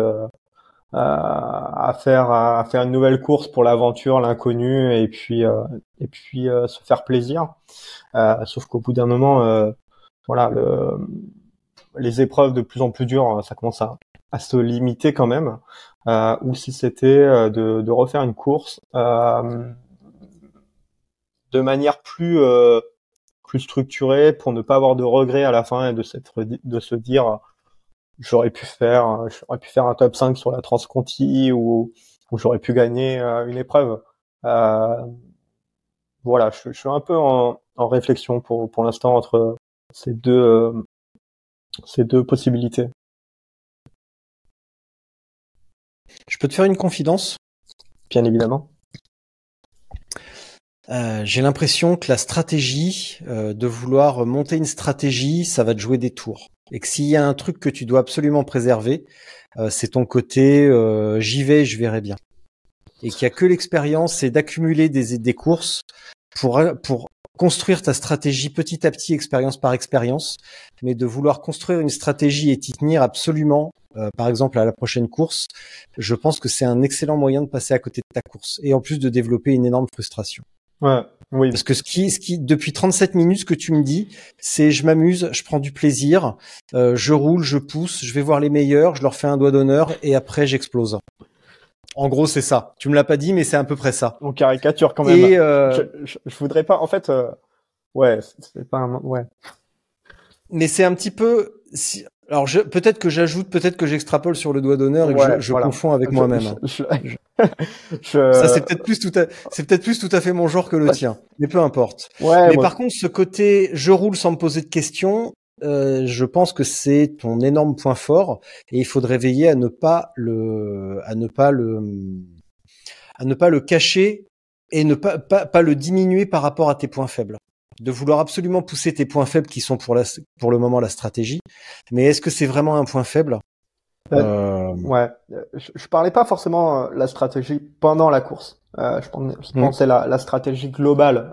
à faire une nouvelle course pour l'aventure, l'inconnu, et puis se faire plaisir. Sauf qu'au bout d'un moment, voilà, les épreuves de plus en plus dures, ça commence à se limiter quand même. Ou si c'était de refaire une course de manière plus structurée pour ne pas avoir de regrets à la fin et de se dire j'aurais pu faire un top 5 sur la Transconti ou j'aurais pu gagner une épreuve. Voilà, je suis un peu en réflexion pour l'instant entre ces deux possibilités. Je peux te faire une confidence? Bien évidemment. J'ai l'impression que la stratégie, de vouloir monter une stratégie, ça va te jouer des tours. Et que s'il y a un truc que tu dois absolument préserver, c'est ton côté j'y vais, je verrai bien. Et qu'il y a que l'expérience et d'accumuler des courses pour construire ta stratégie petit à petit, expérience par expérience, mais de vouloir construire une stratégie et t'y tenir absolument, par exemple à la prochaine course, je pense que c'est un excellent moyen de passer à côté de ta course et en plus de développer une énorme frustration. Ouais, oui. Parce que ce qui depuis 37 minutes, ce que tu me dis, c'est je m'amuse, je prends du plaisir, je roule, je pousse, je vais voir les meilleurs, je leur fais un doigt d'honneur et après j'explose. En gros, c'est ça. Tu me l'as pas dit, mais c'est à peu près ça. On caricature quand même. Et je voudrais pas. En fait, ouais, c'est pas un. Ouais. Mais c'est un petit peu. Alors, peut-être que j'ajoute, peut-être que j'extrapole sur le doigt d'honneur et que je voilà. Confonds avec moi-même. Ça, c'est peut-être plus tout à fait mon genre que le tien. Mais peu importe. Ouais, mais par contre, ce côté, je roule sans me poser de questions. Je pense que c'est ton énorme point fort et il faudrait veiller à ne pas le cacher et ne pas le diminuer par rapport à tes points faibles. De vouloir absolument pousser tes points faibles qui sont pour le moment la stratégie. Mais est-ce que c'est vraiment un point faible? Ouais. Je parlais pas forcément la stratégie pendant la course. Je pensais la stratégie globale.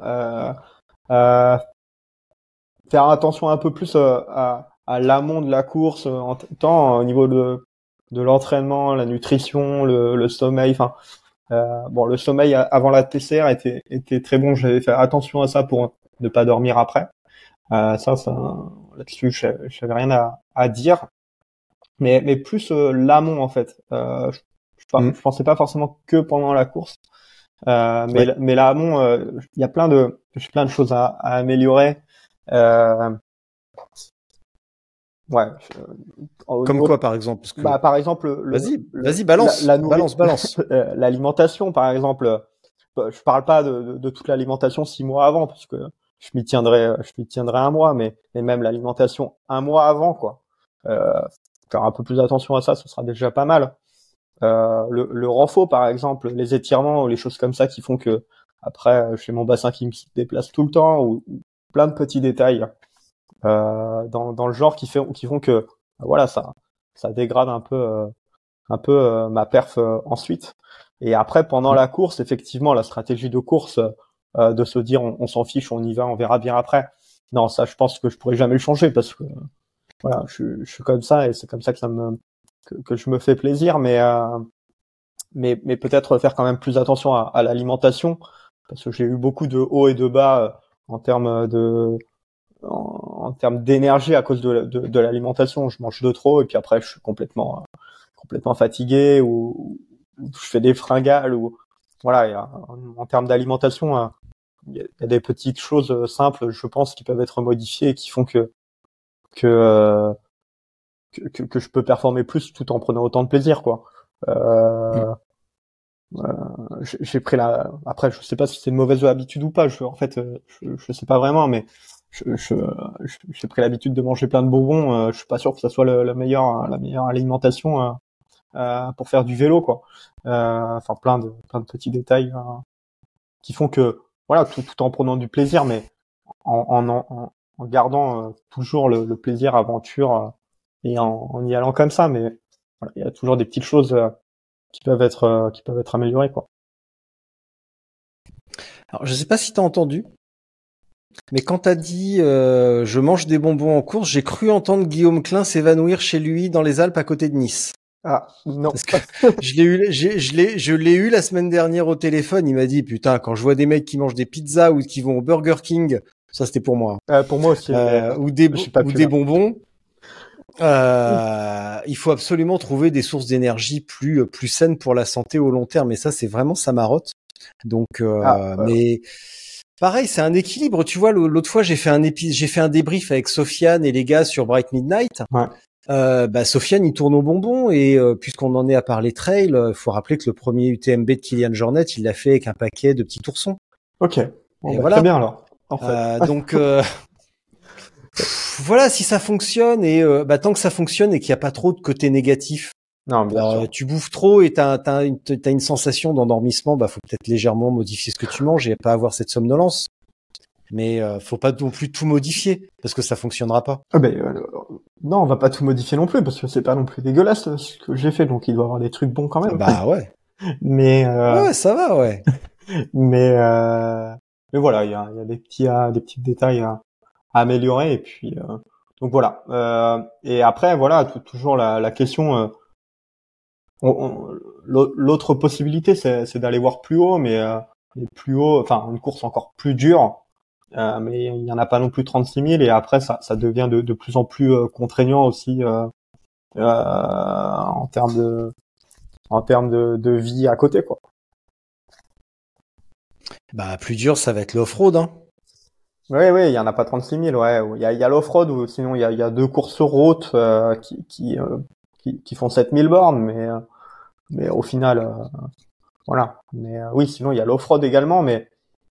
Faire attention un peu plus à l'amont de la course, tant au niveau de l'entraînement, la nutrition, le sommeil. Enfin, bon, le sommeil avant la TCR était très bon. J'avais fait attention à ça pour ne pas dormir après. Ça là-dessus, j'avais rien à dire. Mais plus l'amont en fait. Je pensais pas forcément que pendant la course. Mais l'amont, il y a plein de choses à améliorer. Ouais. Comme quoi, par exemple? Parce que... Bah, par exemple, vas-y, balance, balance. L'alimentation, par exemple, je parle pas de toute l'alimentation 6 mois avant, parce que je m'y tiendrai un mois, mais même l'alimentation un mois avant, quoi. Faire un peu plus attention à ça, ce sera déjà pas mal. Le renfort, par exemple, les étirements ou les choses comme ça qui font que après, j'ai mon bassin qui me déplace tout le temps, ou plein de petits détails dans le genre qui font que voilà, ça dégrade un peu ma perf ensuite. Et après, pendant la course, effectivement, la stratégie de course de se dire on s'en fiche, on y va, on verra bien après. Non, ça, je pense que je pourrais jamais le changer parce que voilà, je suis comme ça et c'est comme ça que que je me fais plaisir, mais peut-être faire quand même plus attention à l'alimentation parce que j'ai eu beaucoup de hauts et de bas en termes d'énergie à cause de l'alimentation. Je mange de trop et puis après je suis complètement fatigué ou je fais des fringales ou voilà. En termes d'alimentation, il y a des petites choses simples, je pense, qui peuvent être modifiées et qui font que je peux performer plus tout en prenant autant de plaisir, quoi. J'ai pris après, je sais pas si c'est une mauvaise habitude ou pas. Je sais pas vraiment, mais j'ai pris l'habitude de manger plein de bonbons. Je suis pas sûr que ça soit la meilleure alimentation pour faire du vélo, quoi. Enfin, plein de petits détails qui font que voilà, tout en prenant du plaisir, mais en gardant toujours le plaisir aventure et en y allant comme ça. Mais voilà, il y a toujours des petites choses qui peuvent être améliorées, quoi. Alors, je sais pas si t'as entendu, mais quand t'as dit je mange des bonbons en course, j'ai cru entendre Guillaume Klein s'évanouir chez lui dans les Alpes à côté de Nice. Ah non. Parce que je l'ai eu la semaine dernière au téléphone. Il m'a dit putain, quand je vois des mecs qui mangent des pizzas ou qui vont au Burger King, ça c'était pour moi. Pour moi aussi. Ou des bonbons. Il faut absolument trouver des sources d'énergie plus saines pour la santé au long terme. Et ça, c'est vraiment sa marotte. Donc, mais pareil, c'est un équilibre. Tu vois, l'autre fois, j'ai fait un débrief avec Sofiane et les gars sur Bright Midnight. Ouais. Sofiane, il tourne au bonbon et puisqu'on en est à parler trail, faut rappeler que le premier UTMB de Kylian Jornet, il l'a fait avec un paquet de petits oursons. Ok. Bon, voilà. Très bien alors. En fait. Donc voilà, si ça fonctionne et tant que ça fonctionne et qu'il n'y a pas trop de côté négatif. Non, bien sûr. Tu bouffes trop et t'as une sensation d'endormissement, faut peut-être légèrement modifier ce que tu manges et pas avoir cette somnolence. Mais faut pas non plus tout modifier parce que ça fonctionnera pas. Non, on va pas tout modifier non plus parce que c'est pas non plus dégueulasse ce que j'ai fait, donc il doit y avoir des trucs bons quand même. Bah ouais. Mais ouais, ça va, ouais. mais voilà, il y a des petits détails à améliorer et puis donc voilà. Et après voilà, toujours la question. L'autre possibilité, c'est d'aller voir plus haut, mais plus haut, enfin une course encore plus dure. Mais il y en a pas non plus 36 000 et après ça devient de plus en plus contraignant aussi en termes de vie à côté, quoi. Plus dur, ça va être l'off-road, hein. Oui, il y en a pas 36 000, ouais. Il y a l'off-road ou sinon il y a 2 courses sur route qui font 7000 bornes, mais au final voilà. Mais oui, sinon il y a l'off-road également, mais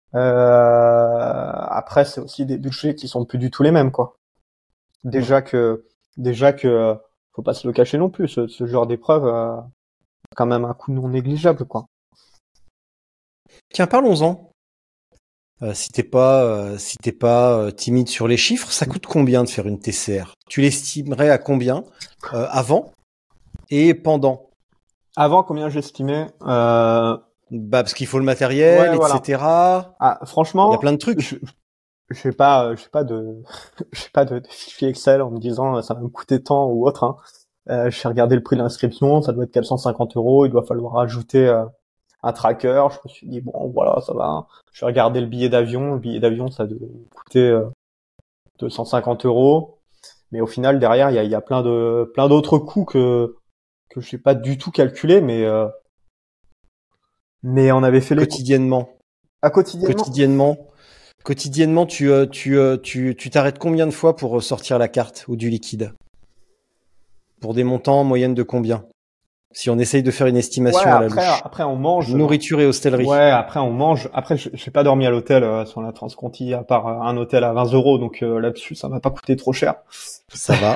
après c'est aussi des budgets qui sont plus du tout les mêmes, quoi. Déjà que faut pas se le cacher non plus, ce genre d'épreuve a quand même un coût non négligeable, quoi. Tiens, parlons-en. Si t'es pas timide sur les chiffres, ça coûte combien de faire une TCR? Tu l'estimerais à combien avant et pendant? Avant, combien j'estimais parce qu'il faut le matériel, ouais, etc. Voilà. Ah, franchement, il y a plein de trucs. J'ai pas de fichier Excel en me disant ça va me coûter tant ou autre, hein. J'ai regardé le prix de l'inscription, ça doit être 450 €. Il doit falloir ajouter un tracker. Je me suis dit bon voilà, ça va. J'ai regardé le billet d'avion. Le billet d'avion, ça doit coûter 250 €. Mais au final derrière, il y a plein d'autres coûts que je n'ai pas du tout calculé, mais on avait fait quotidiennement. Quotidiennement, tu t'arrêtes combien de fois pour sortir la carte ou du liquide? pour des montants en moyenne de combien? Si on essaye de faire une estimation à la louche. Après, on mange. Nourriture et hostellerie. Ouais, après, on mange. Après, j'ai pas dormi à l'hôtel sur la Transconti, à part un hôtel à 20 €. Donc là-dessus, ça m'a pas coûté trop cher. Ça va.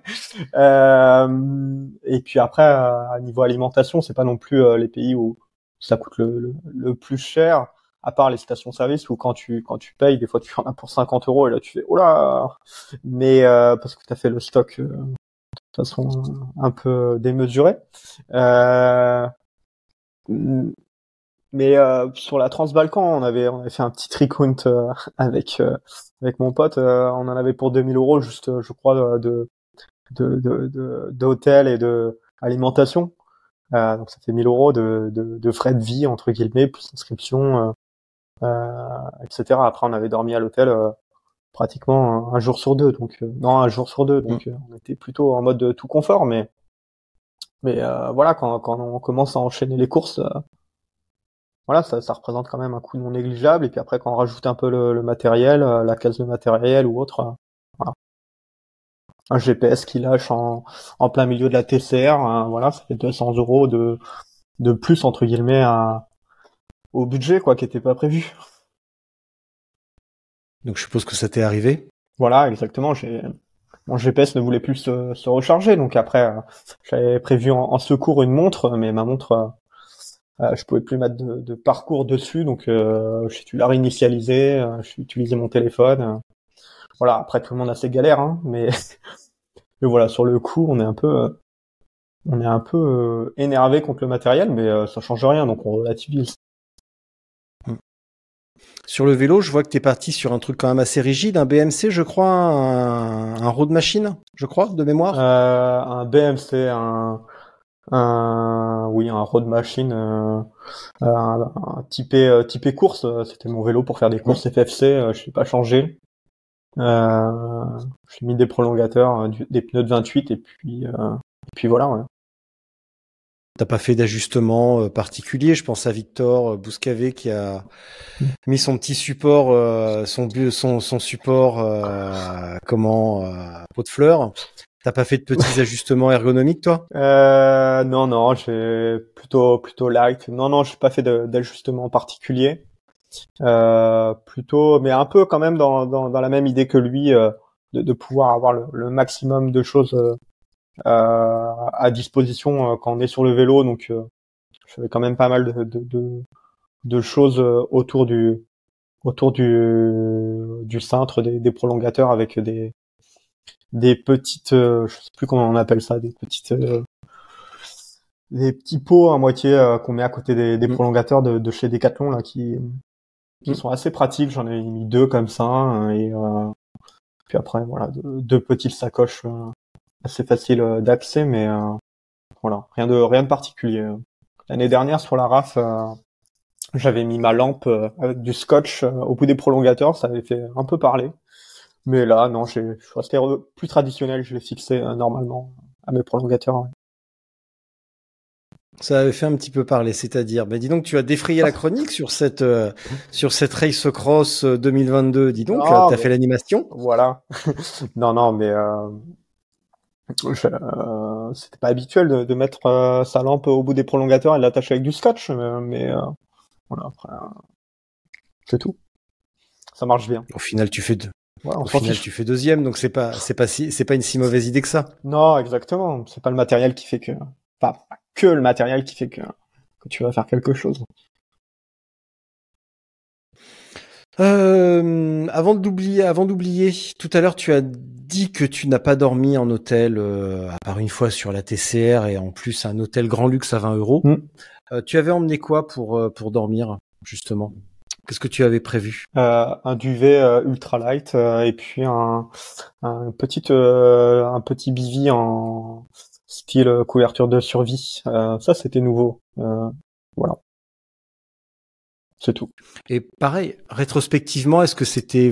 Et puis après, à niveau alimentation, c'est pas non plus les pays où ça coûte le plus cher, à part les stations-service où quand tu payes, des fois tu en as pour 50 € et là tu fais oh là. Mais parce que t'as fait le stock de façon un peu démesurée. Mais sur la Transbalkan, on avait fait un petit tricount avec mon pote. On en avait pour 2000 € juste, je crois, d'hôtel et de alimentation. Donc ça fait 1000 € de frais de vie entre guillemets plus inscription, etc. Après on avait dormi à l'hôtel pratiquement un jour sur deux, donc non, un jour sur deux, donc on était plutôt en mode tout confort, mais voilà, quand on commence à enchaîner les courses, voilà, ça représente quand même un coût non négligeable. Et puis après, quand on rajoute un peu le matériel, la case de matériel ou autre, voilà, un GPS qui lâche en plein milieu de la TCR, voilà, ça fait 200 € de plus entre guillemets au budget, quoi, qui était pas prévu. Donc je suppose que ça t'est arrivé. Voilà, exactement. Mon GPS ne voulait plus se recharger, donc après j'avais prévu en secours une montre, mais ma montre, je pouvais plus mettre de parcours dessus, donc j'ai dû la réinitialiser. J'ai utilisé mon téléphone. Voilà, après tout le monde a ses galères, hein, mais mais voilà, sur le coup, on est un peu énervé contre le matériel, mais ça change rien, donc on relativise. Sur le vélo, je vois que t'es parti sur un truc quand même assez rigide, un BMC, je crois, un road machine, je crois, de mémoire. Un BMC, un road machine, un typé course. C'était mon vélo pour faire des courses FFC. Je l'ai pas changé. J'ai mis des prolongateurs, des pneus de 28 et puis voilà. Ouais. T'as pas fait d'ajustement particulier. Je pense à Victor Bouscavé qui a mis son petit support, son support, pot de fleurs. T'as pas fait de petits ajustements ergonomiques, toi? Non, j'ai plutôt light. Non, j'ai pas fait d'ajustement particulier. Plutôt, mais un peu quand même dans la même idée que lui, de pouvoir avoir le maximum de choses à disposition quand on est sur le vélo. Donc j'avais quand même pas mal de choses autour du cintre, des prolongateurs avec des petites, je sais plus comment on appelle ça, des petits pots à moitié qu'on met à côté des prolongateurs de chez Decathlon là qui sont assez pratiques. J'en ai mis 2 comme ça, et puis après voilà, deux petites sacoches assez faciles d'accès, mais voilà, rien de particulier. L'année dernière sur la RAF, j'avais mis ma lampe avec du scotch au bout des prolongateurs, ça avait fait un peu parler. Mais là, non, je suis resté plus traditionnel, je l'ai fixé normalement à mes prolongateurs. Ouais. Ça avait fait un petit peu parler, c'est-à-dire, dis donc, tu as défrayé la chronique sur cette Race Cross 2022. Dis donc, t'as fait l'animation. Voilà. Non, mais c'était pas habituel de mettre sa lampe au bout des prolongateurs et de l'attacher avec du scotch, mais voilà, après, c'est tout. Ça marche bien. Au final, tu fais deux. Ouais, au final, tu fais deuxième, donc c'est pas une si mauvaise idée que ça. Non, exactement. C'est pas le matériel qui fait que, pas que le matériel qui fait que tu vas faire quelque chose. Avant d'oublier, tout à l'heure, tu as dit que tu n'as pas dormi en hôtel, à part une fois sur la TCR et en plus un hôtel grand luxe à 20 €. Tu avais emmené quoi pour dormir, justement? Qu'est-ce que tu avais prévu? Un duvet ultralight et puis un petit bivy en style couverture de survie. Ça, c'était nouveau. Voilà. C'est tout. Et pareil, rétrospectivement, est-ce que c'était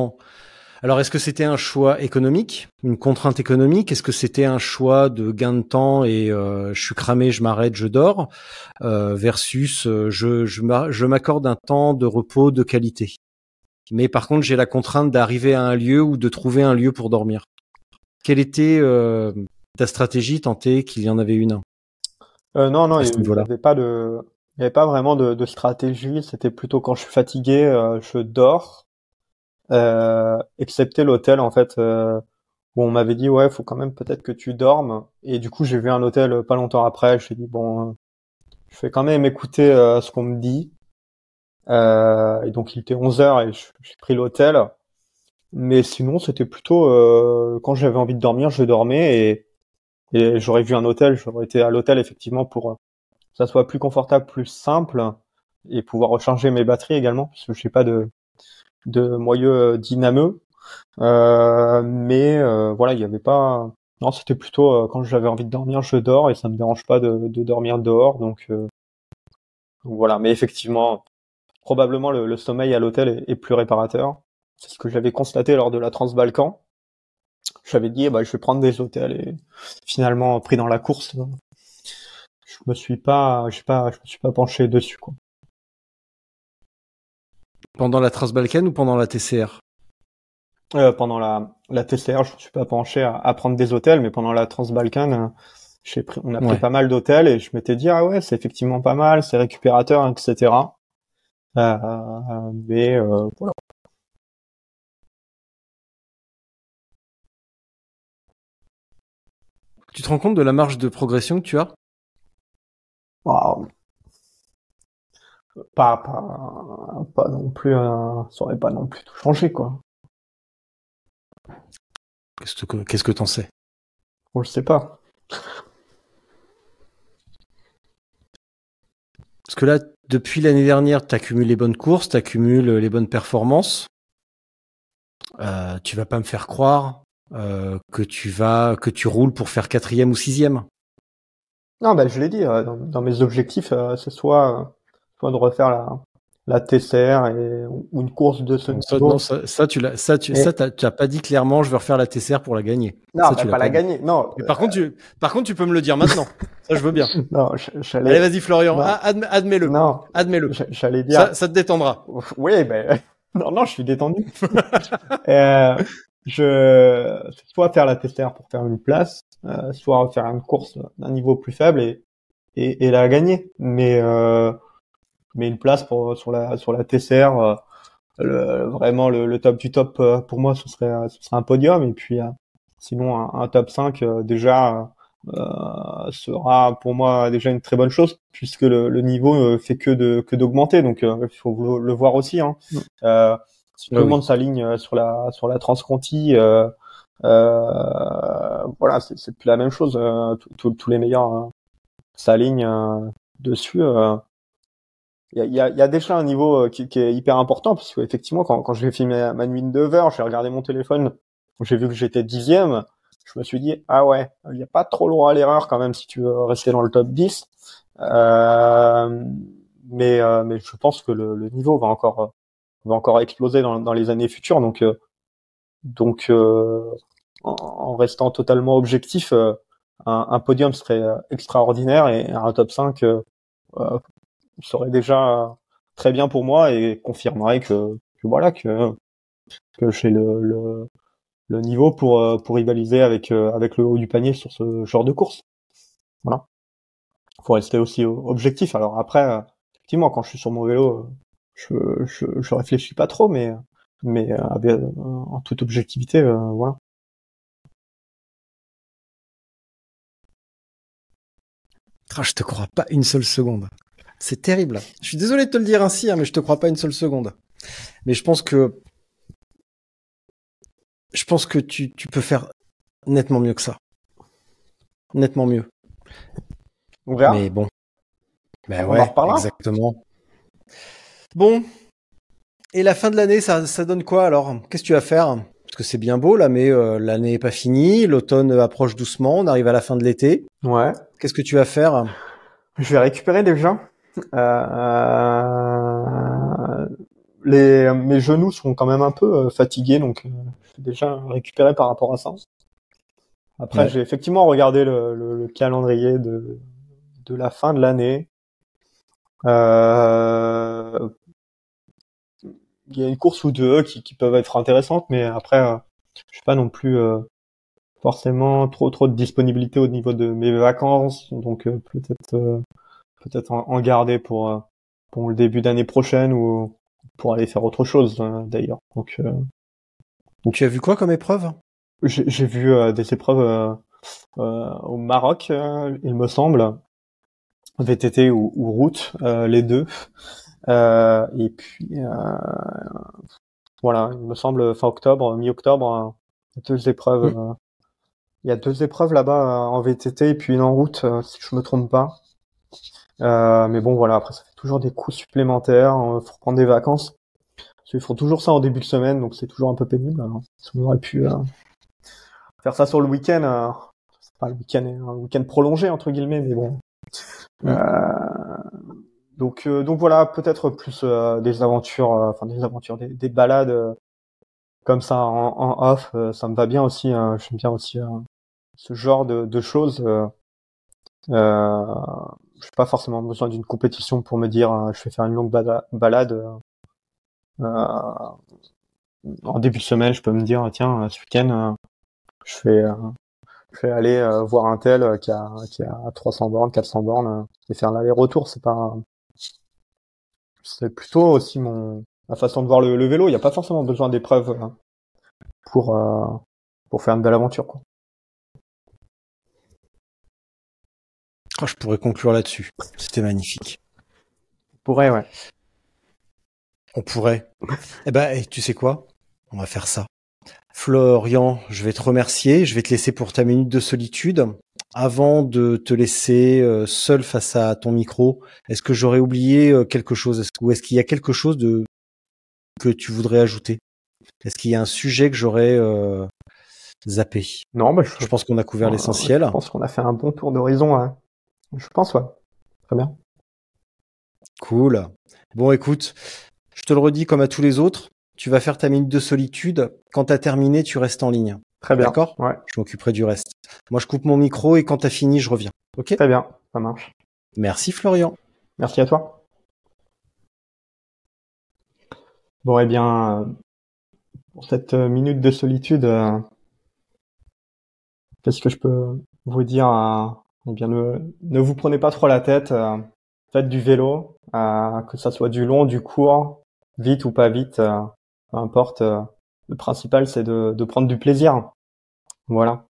un choix économique, une contrainte économique? Est-ce que c'était un choix de gain de temps et je suis cramé, je m'arrête, je dors, versus je m'accorde un temps de repos de qualité. Mais par contre, j'ai la contrainte d'arriver à un lieu ou de trouver un lieu pour dormir. Quelle était ta stratégie tentait qu'il y en avait une? Non, À ce il y niveau-là. avait pas il y avait pas vraiment de stratégie. C'était plutôt quand je suis fatigué, je dors, excepté l'hôtel en fait, où on m'avait dit ouais, faut quand même peut-être que tu dormes. Et du coup, j'ai vu un hôtel pas longtemps après. J'ai dit bon, je vais quand même écouter ce qu'on me dit. Et donc il était 11 heures et j'ai pris l'hôtel. Mais sinon, c'était plutôt quand j'avais envie de dormir, je dormais et j'aurais vu un hôtel, j'aurais été à l'hôtel effectivement pour que ça soit plus confortable, plus simple et pouvoir recharger mes batteries également parce que je n'ai pas de moyeu dynameux. Mais voilà, il y avait pas. Non, c'était plutôt quand j'avais envie de dormir, je dors et ça me dérange pas de dormir dehors. Donc voilà, mais effectivement, probablement le sommeil à l'hôtel est plus réparateur. C'est ce que j'avais constaté lors de la Transbalkan. J'avais dit, je vais prendre des hôtels et finalement pris dans la course. Je me suis pas penché dessus, quoi. Pendant la Transbalkan ou pendant la TCR? Pendant la TCR, je me suis pas penché à prendre des hôtels, mais pendant la Transbalkan, on a pris pas mal d'hôtels et je m'étais dit, ah ouais, c'est effectivement pas mal, c'est récupérateur, etc. Mais voilà. Tu te rends compte de la marge de progression que tu as? Wow. Pas non plus, ça aurait pas non plus tout changé, quoi. Qu'est-ce que t'en sais? On le sait pas. Parce que là, depuis l'année dernière, t'accumules les bonnes courses, t'accumules les bonnes performances. Tu vas pas me faire croire que tu roules pour faire 4e ou 6e. Non, je l'ai dit, dans mes objectifs, c'est soit de refaire la TCR ou une course de ce niveau. Non, ça tu as pas dit clairement, je veux refaire la TCR pour la gagner. Non, ça, tu pas la gagner. Non. Mais par contre, tu peux me le dire maintenant. Ça, je veux bien. Non, Allez, vas-y, Florian. Admets-le. Non. Admets-le. J'allais dire. Ça te détendra. Oui, non, je suis détendu. Soit faire la TCR pour faire une place, soit faire une course d'un niveau plus faible et la gagner. Mais une place sur la TCR, vraiment le top du top pour moi, ce serait un podium. Et puis sinon un top 5 déjà sera pour moi déjà une très bonne chose puisque le niveau fait que d'augmenter. Donc il faut le voir aussi. Hein. Si tout le monde s'aligne sur la Transconti, voilà, c'est plus la même chose. Tous les meilleurs s'alignent dessus. Il y a déjà un niveau qui est hyper important parce que effectivement quand j'ai fait ma nuit de 9 heures, j'ai regardé mon téléphone, j'ai vu que j'étais 10e, je me suis dit ah ouais, il y a pas trop le droit à l'erreur quand même si tu veux rester dans le top 10. Mais je pense que le niveau va encore exploser dans les années futures, donc en restant totalement objectif, un podium serait extraordinaire et un top 5 serait déjà très bien pour moi et confirmerait que voilà que j'ai le niveau pour rivaliser avec le haut du panier sur ce genre de course. Voilà. Faut rester aussi objectif. Alors après, effectivement, quand je suis sur mon vélo, je réfléchis pas trop, mais en toute objectivité, voilà. Je te crois pas une seule seconde. C'est terrible. Je suis désolé de te le dire ainsi, mais je te crois pas une seule seconde. Mais je pense que tu peux faire nettement mieux que ça. Nettement mieux. On verra. Mais bon. Ben On ouais, en reparlera. exactement. Bon. Et la fin de l'année, ça donne quoi alors? Qu'est-ce que tu vas faire? Parce que c'est bien beau là, mais l'année est pas finie. L'automne approche doucement. On arrive à la fin de l'été. Ouais. Qu'est-ce que tu vas faire? Je vais récupérer déjà. Mes genoux sont quand même un peu fatigués, donc je vais déjà récupérer par rapport à ça. Après, j'ai effectivement regardé le calendrier de la fin de l'année. Il y a une course ou deux qui peuvent être intéressantes, mais après, je suis pas non plus forcément trop de disponibilité au niveau de mes vacances, donc peut-être en garder pour le début d'année prochaine ou pour aller faire autre chose d'ailleurs. Donc tu as vu quoi comme épreuve? J'ai vu des épreuves au Maroc, il me semble, VTT ou route, les deux. Et puis voilà, il me semble fin octobre, mi-octobre, deux épreuves. Il y a deux épreuves là-bas en VTT et puis une en route, si je me trompe pas. Mais bon, voilà, après ça fait toujours des coûts supplémentaires. Faut prendre des vacances. Parce qu'ils font toujours ça en début de semaine, donc c'est toujours un peu pénible. Alors, si on aurait pu faire ça sur le week-end, c'est pas le week-end, un week-end prolongé entre guillemets, mais bon. Donc voilà, peut-être plus des aventures, des balades comme ça en off, ça me va bien aussi. J'aime bien aussi ce genre de choses. J'ai pas forcément besoin d'une compétition pour me dire je vais faire une longue balade. En début de semaine, je peux me dire tiens, ce week-end, je vais aller voir un tel qui a 300 bornes, 400 bornes et faire l'aller-retour. C'est plutôt aussi ma façon de voir le vélo. Il n'y a pas forcément besoin d'épreuves pour faire une belle aventure, quoi. Oh, je pourrais conclure là-dessus. C'était magnifique. On pourrait, ouais. On pourrait. Eh ben, tu sais quoi? On va faire ça. Florian, je vais te remercier. Je vais te laisser pour ta minute de solitude. Avant de te laisser seul face à ton micro, est-ce que j'aurais oublié quelque chose? Ou est-ce qu'il y a quelque chose que tu voudrais ajouter? Est-ce qu'il y a un sujet que j'aurais zappé? Non, je pense qu'on a couvert l'essentiel. Je pense qu'on a fait un bon tour d'horizon. Hein. Je pense, ouais. Très bien. Cool. Bon, écoute, je te le redis comme à tous les autres. Tu vas faire ta minute de solitude. Quand t'as terminé, tu restes en ligne. Très bien. D'accord ? Ouais. Je m'occuperai du reste. Moi, je coupe mon micro et quand t'as fini, je reviens. Ok ? Très bien, ça marche. Merci Florian. Merci à toi. Bon, eh bien, pour cette minute de solitude, qu'est-ce que je peux vous dire Eh bien, ne vous prenez pas trop la tête. Faites du vélo, que ça soit du long, du court, vite ou pas vite, peu importe. Le principal, c'est de prendre du plaisir. Voilà.